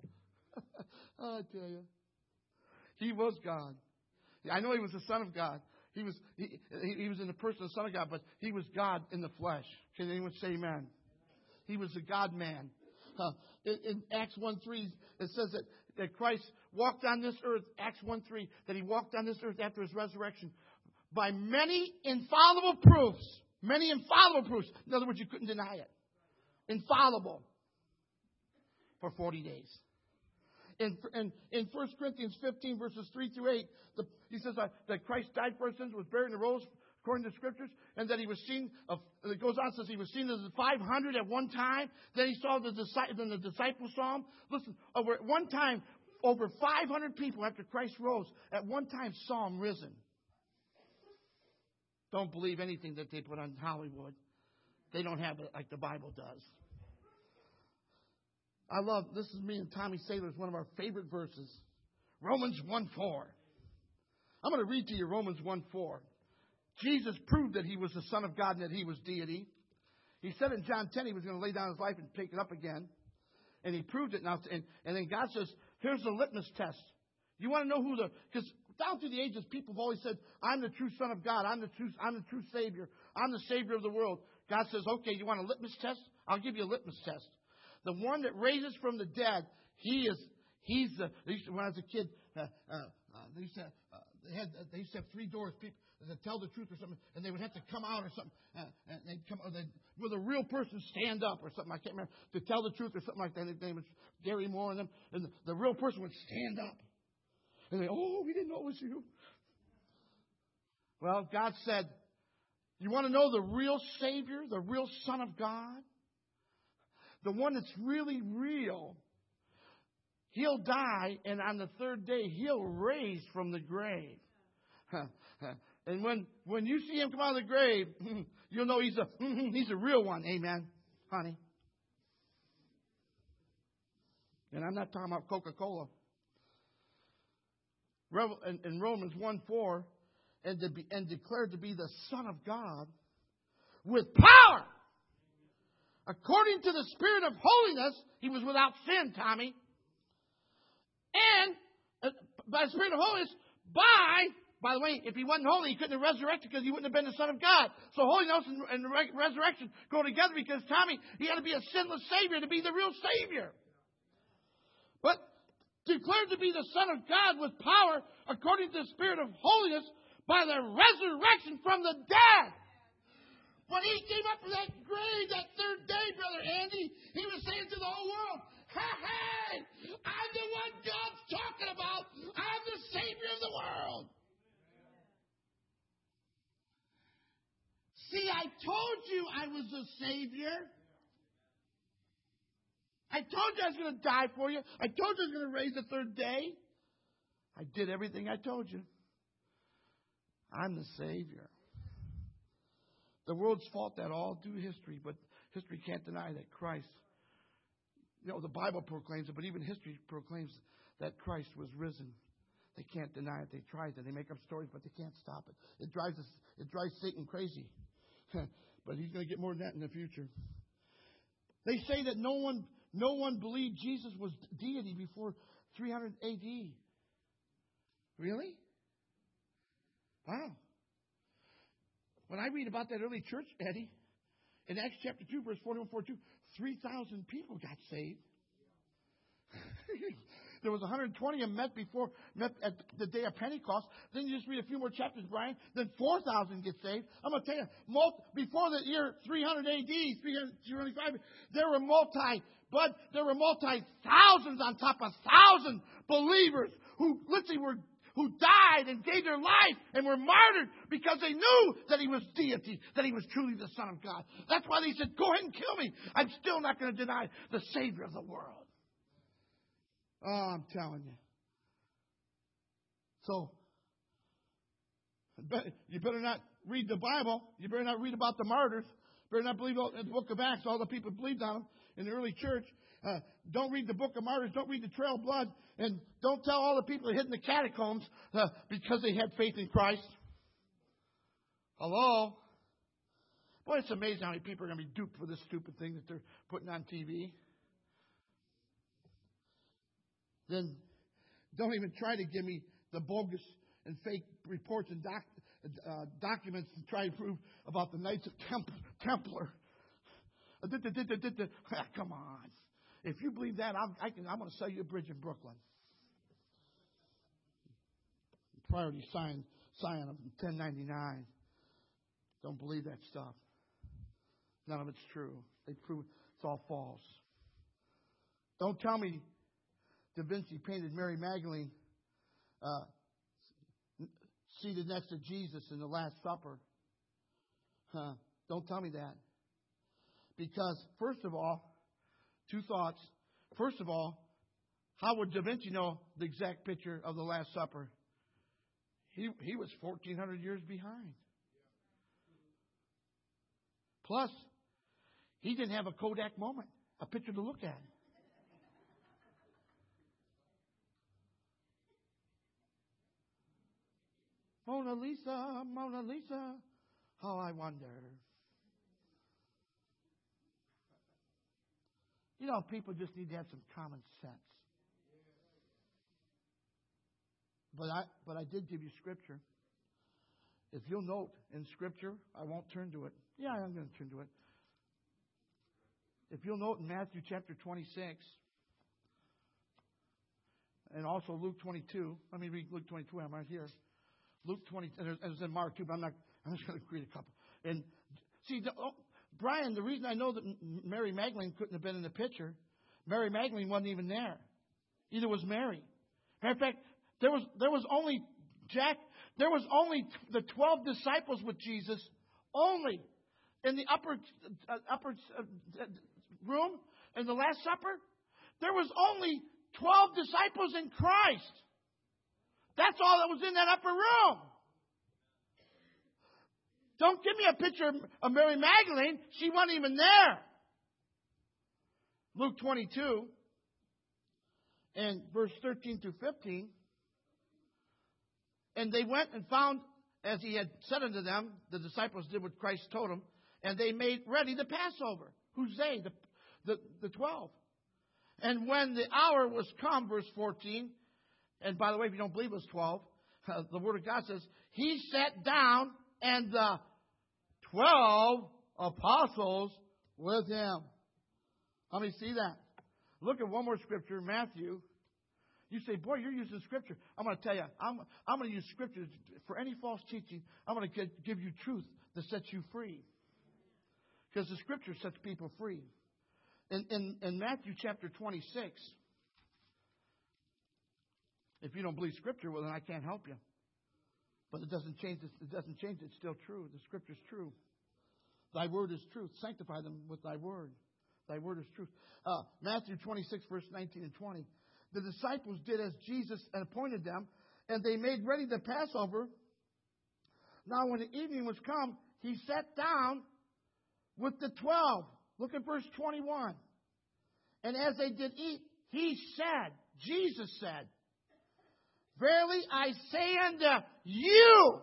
I tell you. He was God. I know he was the Son of God. He was he, he was in the person of the Son of God, but he was God in the flesh. Can anyone say amen? He was the God-man. Uh, in, in Acts one three, it says that, that Christ walked on this earth, Acts one three, that he walked on this earth after his resurrection by many infallible proofs. Many infallible proofs. In other words, you couldn't deny it. Infallible. For forty days. In, in, in First Corinthians fifteen, verses three through eight, the, he says uh, that Christ died for our sins, was buried, and rose according to the Scriptures, and that he was seen, of, it goes on, says he was seen as five hundred at one time. Then he saw the disciples, then the disciples saw him. Listen, over at one time, over five hundred people after Christ rose, at one time saw him risen. Don't believe anything that they put on Hollywood. They don't have it like the Bible does. I love, this is me and Tommy Saylor's one of our favorite verses. Romans one four. I'm going to read to you Romans one four. Jesus proved that he was the Son of God and that he was deity. He said in John ten he was going to lay down his life and pick it up again. And he proved it now. And, and then God says, here's the litmus test. You want to know who the, because down through the ages people have always said, I'm the true Son of God. I'm the true, I'm the true Savior. I'm the Savior of the world. God says, okay, you want a litmus test? I'll give you a litmus test. The one that raises from the dead, he is, he's the, when I was a kid, uh, uh, they, used to, uh, they, had, uh, they used to have three doors, people that tell the truth or something, and they would have to come out or something, uh, and they'd come, or they'd, with a real person stand up or something, I can't remember, to tell the truth or something like that. His name was Gary Moore and them, and the, the real person would stand up. And they, oh, we didn't know it was you. Well, God said, you want to know the real Savior, the real Son of God? The one that's really real. He'll die, and on the third day, He'll raise from the grave. And when, when you see Him come out of the grave, you'll know He's a, he's a real one. Amen, honey. And I'm not talking about Coca-Cola. In Romans one four, and, to be, and declared to be the Son of God with power. According to the Spirit of holiness, He was without sin, Tommy. And by the Spirit of holiness, by, by the way, if He wasn't holy, He couldn't have resurrected because He wouldn't have been the Son of God. So holiness and, and re- resurrection go together because, Tommy, He had to be a sinless Savior to be the real Savior. But declared to be the Son of God with power according to the Spirit of holiness by the resurrection from the dead. When He came up from that grave that third day, Brother Andy, He was saying to the whole world, hey, hey, I'm the one God's talking about. I'm the Savior of the world. See, I told you I was the Savior. I told you I was going to die for you. I told you I was going to raise the third day. I did everything I told you. I'm the Savior. The world's fought that all through history, but history can't deny that Christ, you know, the Bible proclaims it, but even history proclaims that Christ was risen. They can't deny it. They tried to. They make up stories, but they can't stop it. It drives us, it drives Satan crazy. But he's going to get more than that in the future. They say that no one No one believed Jesus was deity before three hundred A D. Really? Wow. When I read about that early church, Eddie, in Acts chapter two, verse forty-one, forty-two, three thousand people got saved. There was one hundred twenty of them met before, met at the day of Pentecost. Then you just read a few more chapters, Brian. Then four thousand get saved. I'm going to tell you, multi, before the year three hundred A D, three twenty-five, there were multi, but there were multi thousands on top of thousands believers who literally were, who died and gave their life and were martyred because they knew that He was deity, that He was truly the Son of God. That's why they said, go ahead and kill me. I'm still not going to deny the Savior of the world. Oh, I'm telling you. So, you better not read the Bible. You better not read about the martyrs. You better not believe in the book of Acts. All the people believed on them in the early church. Uh, don't read the book of martyrs. Don't read the Trail of Blood. And don't tell all the people that hid in the catacombs uh, because they had faith in Christ. Hello? Boy, it's amazing how many people are going to be duped for this stupid thing that they're putting on T V. Then don't even try to give me the bogus and fake reports and doc, uh, documents to try to prove about the Knights of Templar. Templar. Come on. If you believe that, I'm, I can, I'm going to sell you a bridge in Brooklyn. Priority sign, sign of ten ninety-nine. Don't believe that stuff. None of it's true. They prove it's all false. Don't tell me Da Vinci painted Mary Magdalene uh, seated next to Jesus in the Last Supper. Huh. Don't tell me that. Because, first of all, two thoughts. First of all, how would Da Vinci know the exact picture of the Last Supper? He, he was fourteen hundred years behind. Plus, he didn't have a Kodak moment, a picture to look at. Mona Lisa, Mona Lisa, how I wonder. You know, people just need to have some common sense. But I, but I did give you Scripture. If you'll note in Scripture, I won't turn to it. Yeah, I'm going to turn to it. If you'll note in Matthew chapter twenty-six, and also Luke twenty-two. Let me read Luke twenty-two. I'm right here. Luke twenty, and it's in Mark too, but I'm not. I'm just going to read a couple. And see, the, oh, Brian, the reason I know that Mary Magdalene couldn't have been in the picture, Mary Magdalene wasn't even there. Either was Mary. Matter of fact, there was there was only Jack. There was only the twelve disciples with Jesus, only in the upper uh, upper uh, room in the Last Supper. There was only twelve disciples in Christ. That's all that was in that upper room. Don't give me a picture of Mary Magdalene. She wasn't even there. Luke twenty-two and verse thirteen through fifteen. And they went and found, as he had said unto them, the disciples did what Christ told them, and they made ready the Passover. Who's they? The, the, the twelve. And when the hour was come, verse fourteen, and by the way, if you don't believe it was twelve, uh, the Word of God says, he sat down and the twelve apostles with him. Let me see that. Look at one more scripture, Matthew. You say, boy, you're using Scripture. I'm going to tell you, I'm, I'm going to use Scripture for any false teaching. I'm going to give you truth that sets you free. Because the Scripture sets people free. In, in, in Matthew chapter twenty-six, if you don't believe Scripture, well, then I can't help you. But it doesn't change. It doesn't change. It's still true. The Scripture's true. Thy word is truth. Sanctify them with thy word. Thy word is truth. Uh, Matthew twenty-six, verse nineteen and twenty. The disciples did as Jesus appointed them, and they made ready the Passover. Now, when the evening was come, he sat down with the twelve. Look at verse twenty-one. And as they did eat, he said, Jesus said, verily I say unto you.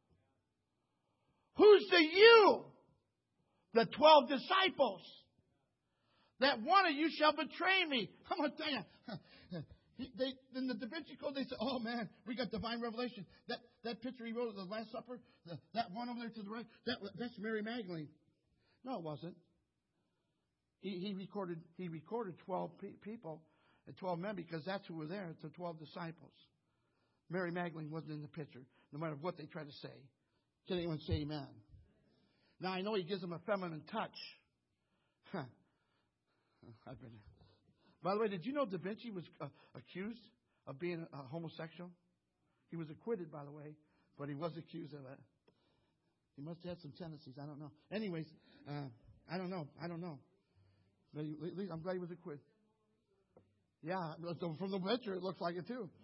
Who's the you? The twelve disciples. That one of you shall betray me. I'm going to tell you. They, in the Da Vinci Code, they said, oh man, we got divine revelation. That that picture he wrote at the Last Supper, the, that one over there to the right, that, that's Mary Magdalene. No, it wasn't. He, he recorded he recorded twelve pe- people, and twelve men, because that's who were there. It's the twelve disciples. Mary Magdalene wasn't in the picture, no matter what they try to say. Can anyone say amen? Now, I know he gives them a feminine touch. Huh. I've been. By the way, did you know Da Vinci was uh, accused of being a homosexual? He was acquitted, by the way, but he was accused of it. He must have had some tendencies. I don't know. Anyways, uh, I don't know. I don't know. But he, I'm glad he was acquitted. Yeah, from the picture, it looks like it too.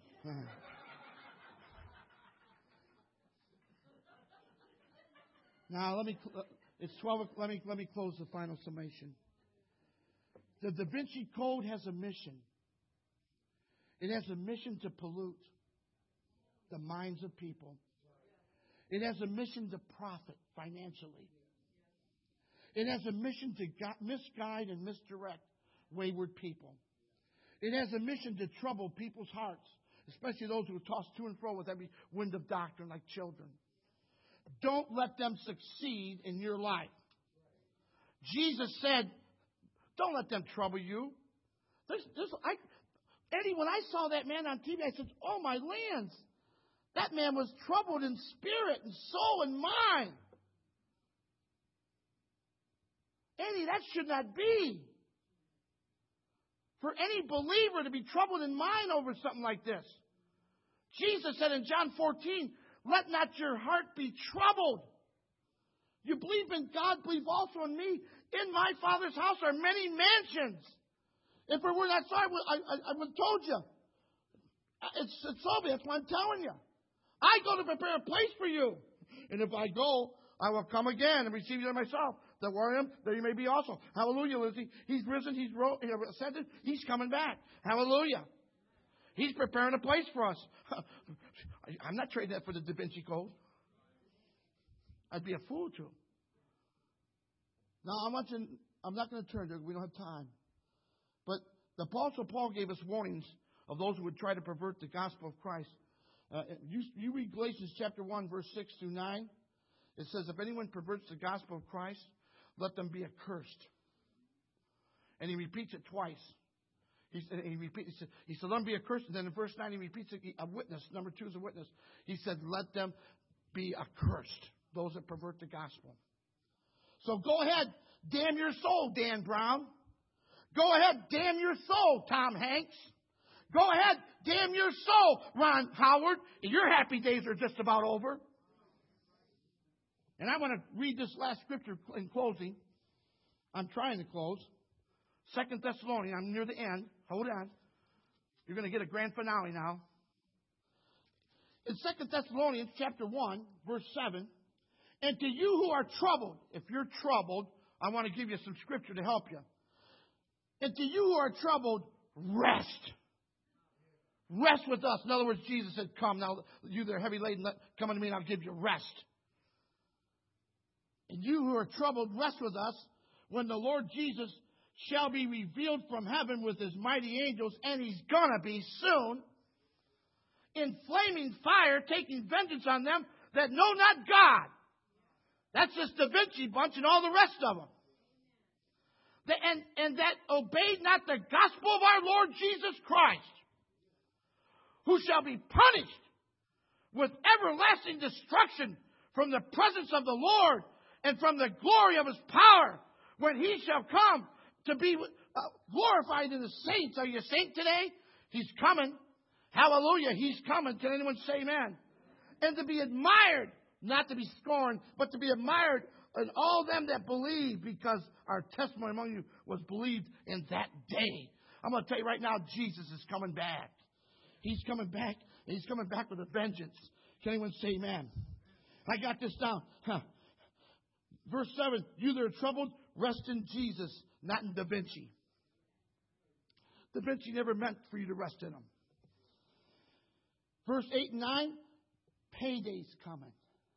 Now, let me. It's twelve. Let me let me close the final summation. The Da Vinci Code has a mission. It has a mission to pollute the minds of people. It has a mission to profit financially. It has a mission to misguide and misdirect wayward people. It has a mission to trouble people's hearts, especially those who are tossed to and fro with every wind of doctrine like children. Don't let them succeed in your life. Jesus said, don't let them trouble you. There's, there's, I, Eddie, when I saw that man on T V, I said, oh, my lands. That man was troubled in spirit and soul and mind. Eddie, that should not be. For any believer to be troubled in mind over something like this. Jesus said in John fourteen, let not your heart be troubled. You believe in God, believe also in me. In my Father's house are many mansions. If it were not so, I would, I, I, I would have told you. It's, it's so bad. That's why I'm telling you. I go to prepare a place for you. And if I go, I will come again and receive you to myself. That where I am, there you may be also. Hallelujah, Lizzie. He's risen. He's ro- ascended. He's coming back. Hallelujah. He's preparing a place for us. I'm not trading that for the Da Vinci Code. I'd be a fool to. Now, I want you, I'm not going to turn to it. We don't have time. But the Apostle Paul gave us warnings of those who would try to pervert the gospel of Christ. Uh, you, you read Galatians chapter one, verse six through nine. It says, if anyone perverts the gospel of Christ, let them be accursed. And he repeats it twice. He, he, repeat, he, said, he said, let them be accursed. And then in verse nine, he repeats it, a witness. Number two is a witness. He said, let them be accursed, those that pervert the gospel. So go ahead, damn your soul, Dan Brown. Go ahead, damn your soul, Tom Hanks. Go ahead, damn your soul, Ron Howard. Your happy days are just about over. And I want to read this last scripture in closing. I'm trying to close. Second Thessalonians, I'm near the end. Hold on. You're going to get a grand finale now. In Second Thessalonians chapter one, verse seven, and to you who are troubled, if you're troubled, I want to give you some scripture to help you. And to you who are troubled, rest. Rest with us. In other words, Jesus said, come now, you that are heavy laden, come unto me and I'll give you rest. And you who are troubled, rest with us when the Lord Jesus shall be revealed from heaven with his mighty angels, and he's gonna be soon, in flaming fire, taking vengeance on them that know not God. That's this Da Vinci bunch and all the rest of them. The, and, and that obeyed not the gospel of our Lord Jesus Christ, who shall be punished with everlasting destruction from the presence of the Lord and from the glory of his power, when he shall come to be uh, glorified in the saints. Are you a saint today? He's coming. Hallelujah. He's coming. Can anyone say amen? And to be admired, not to be scorned, but to be admired in all them that believe, because our testimony among you was believed in that day. I'm going to tell you right now, Jesus is coming back. He's coming back, and he's coming back with a vengeance. Can anyone say amen? I got this down. Huh. Verse seven, you that are troubled, rest in Jesus, not in Da Vinci. Da Vinci never meant for you to rest in him. Verse eight and nine, payday's coming.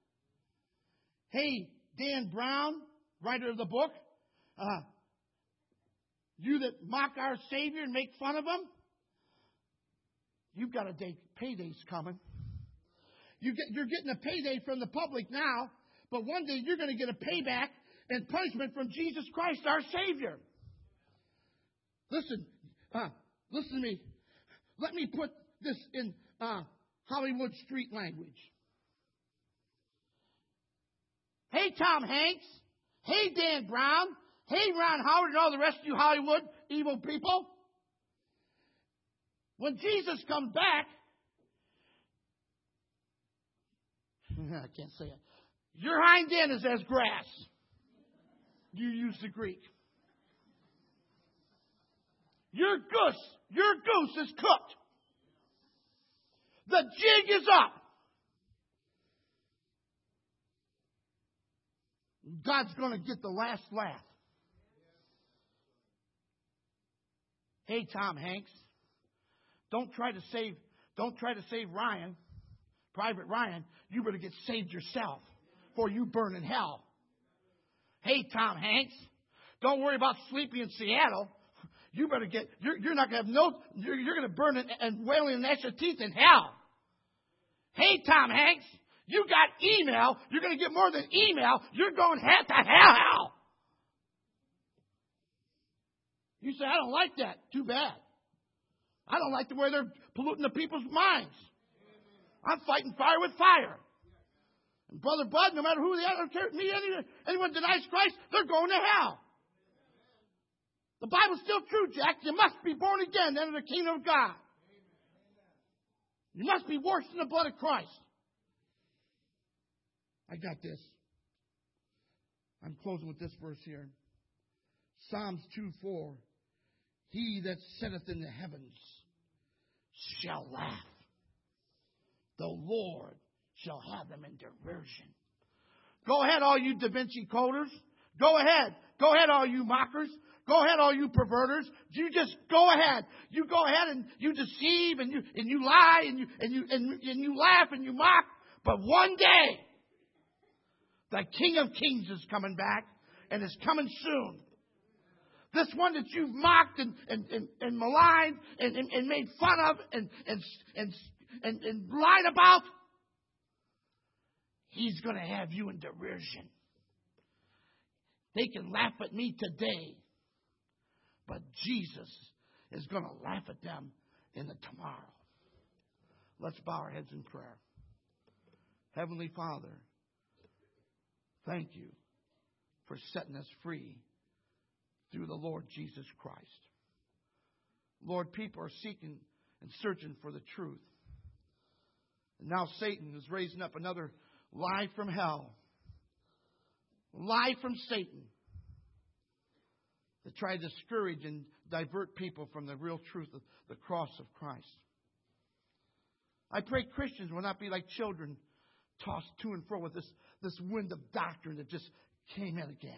Hey, Dan Brown, writer of the book, uh, you that mock our Savior and make fun of him, you've got a day, payday's coming. You get, you're getting a payday from the public now, but one day you're going to get a payback and punishment from Jesus Christ, our Savior. Listen, uh, listen to me. Let me put this in uh, Hollywood street language. Hey, Tom Hanks. Hey, Dan Brown. Hey, Ron Howard and all the rest of you Hollywood evil people. When Jesus comes back, I can't say it. Your hind end is as grass. You use the Greek. Your goose, your goose is cooked. The jig is up. God's going to get the last laugh. Hey, Tom Hanks, don't try to save, don't try to save Ryan, Private Ryan. You better get saved yourself, for you burn in hell. Hey, Tom Hanks, don't worry about sleeping in Seattle. You better get, you're, you're not going to have no, you're, you're going to burn it and wailing and gnash your teeth in hell. Hey, Tom Hanks, you got email. You're going to get more than email. You're going head to hell. You say, I don't like that. Too bad. I don't like the way they're polluting the people's minds. I'm fighting fire with fire. And Brother Bud, no matter who they are, I don't care. Me, anyone, anyone denies Christ, they're going to hell. The Bible's still true, Jack. You must be born again to enter the kingdom of God. You must be washed in the blood of Christ. I got this. I'm closing with this verse here. Psalms two four. He that sitteth in the heavens shall laugh. The Lord shall have them in derision. Go ahead, all you Da Vinci coders. Go ahead. Go ahead, all you mockers. Go ahead, all you perverters. You just go ahead. You go ahead and you deceive and you and you lie and you and you and, and you laugh and you mock. But one day, the King of Kings is coming back and is coming soon. This one that you've mocked and, and, and, and maligned and, and, and made fun of and, and, and, and, and lied about, he's going to have you in derision. They can laugh at me today, but Jesus is going to laugh at them in the tomorrow. Let's bow our heads in prayer. Heavenly Father, thank you for setting us free through the Lord Jesus Christ. Lord, people are seeking and searching for the truth. And now Satan is raising up another lie from hell. Lie from Satan to try to discourage and divert people from the real truth of the cross of Christ. I pray Christians will not be like children tossed to and fro with this, this wind of doctrine that just came in again.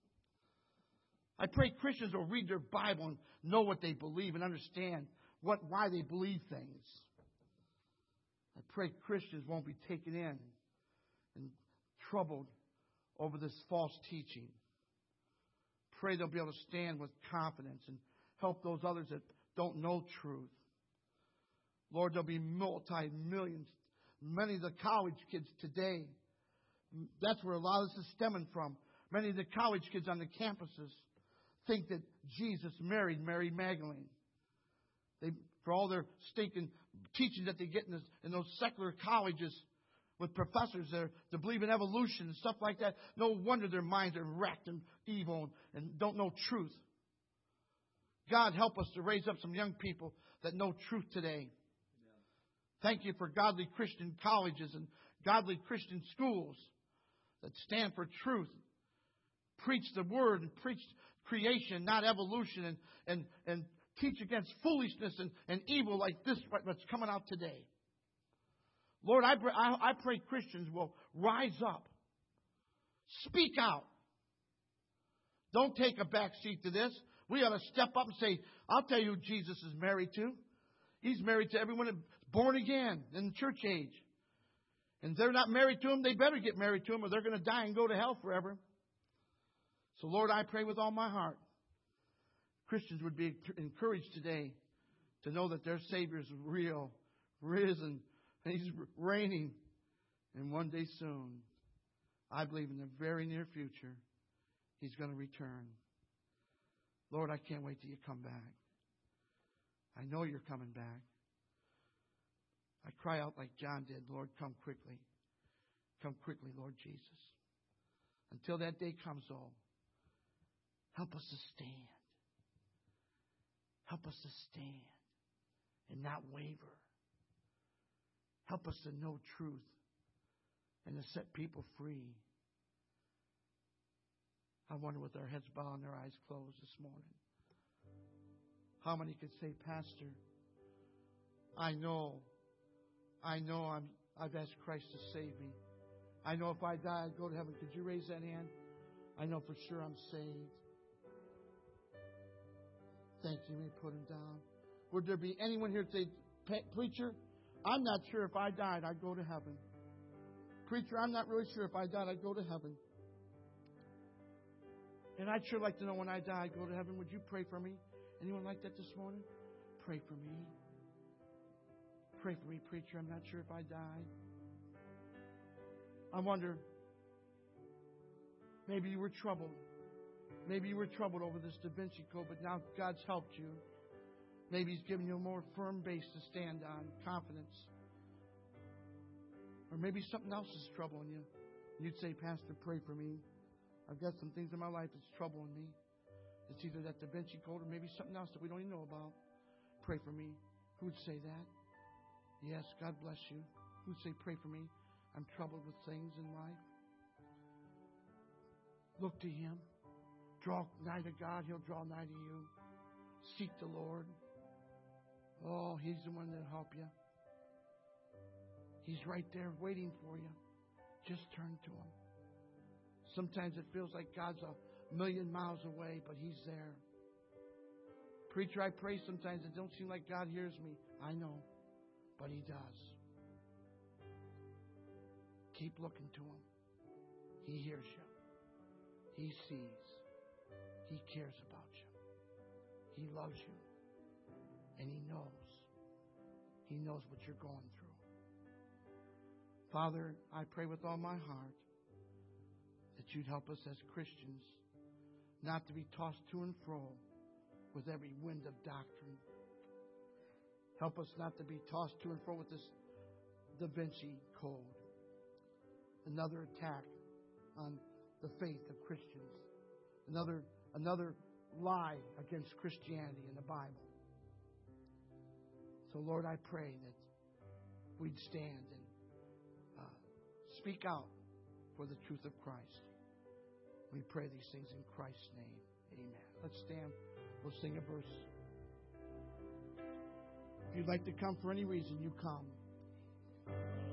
I pray Christians will read their Bible and know what they believe and understand what why they believe things. I pray Christians won't be taken in and troubled over this false teaching. Pray they'll be able to stand with confidence and help those others that don't know truth. Lord, there'll be multi-millions. Many of the college kids today, that's where a lot of this is stemming from. Many of the college kids on the campuses think that Jesus married Mary Magdalene. They, for all their stinking teaching that they get in, this, in those secular colleges with professors there to believe in evolution and stuff like that, no wonder their minds are wrecked and evil and don't know truth. God, help us to raise up some young people that know truth today. Thank you for godly Christian colleges and godly Christian schools that stand for truth. Preach the word and preach creation, not evolution, and, and, and teach against foolishness and, and evil like this, what's coming out today. Lord, I, I, I pray Christians will rise up. Speak out. Don't take a back seat to this. We ought to step up and say, I'll tell you who Jesus is married to. He's married to everyone born again in the church age. And if they're not married to him, they better get married to him or they're going to die and go to hell forever. So, Lord, I pray with all my heart, Christians would be encouraged today to know that their Savior is real, risen, and He's reigning. And one day soon, I believe in the very near future, He's going to return. Lord, I can't wait till you come back. I know you're coming back. I cry out like John did, Lord, come quickly. Come quickly, Lord Jesus. Until that day comes, oh, help us to stand. Help us to stand and not waver. Help us to know truth and to set people free. I wonder, with our heads bowed and their eyes closed this morning, how many could say, Pastor, I know, I know I'm, I've asked Christ to save me. I know if I die, I'd go to heaven. Could you raise that hand? I know for sure I'm saved. Thank you. You may put him down. Would there be anyone here to say, Preacher, I'm not sure if I died, I'd go to heaven. Preacher, I'm not really sure if I died, I'd go to heaven. And I'd sure like to know when I die, I'd go to heaven. Would you pray for me? Anyone like that this morning? Pray for me. Pray for me, preacher. I'm not sure if I died. I wonder, maybe you were troubled. Maybe you were troubled over this Da Vinci Code, but now God's helped you. Maybe He's given you a more firm base to stand on, confidence. Or maybe something else is troubling you. And you'd say, Pastor, pray for me. I've got some things in my life that's troubling me. It's either that Da Vinci Code or maybe something else that we don't even know about. Pray for me. Who would say that? Yes, God bless you. Who would say, pray for me? I'm troubled with things in life. Look to Him. Draw nigh to God. He'll draw nigh to you. Seek the Lord. Oh, He's the one that'll help you. He's right there waiting for you. Just turn to Him. Sometimes it feels like God's a million miles away, but He's there. Preacher, I pray sometimes it don't seem like God hears me. I know, but He does. Keep looking to Him. He hears you. He sees. He cares about you. He loves you. And He knows. He knows what you're going through. Father, I pray with all my heart that You'd help us as Christians not to be tossed to and fro with every wind of doctrine. Help us not to be tossed to and fro with this Da Vinci Code. Another attack on the faith of Christians. Another, another lie against Christianity in the Bible. So, Lord, I pray that we'd stand and uh, speak out for the truth of Christ. We pray these things in Christ's name. Amen. Let's stand. We'll sing a verse. If you'd like to come for any reason, you come.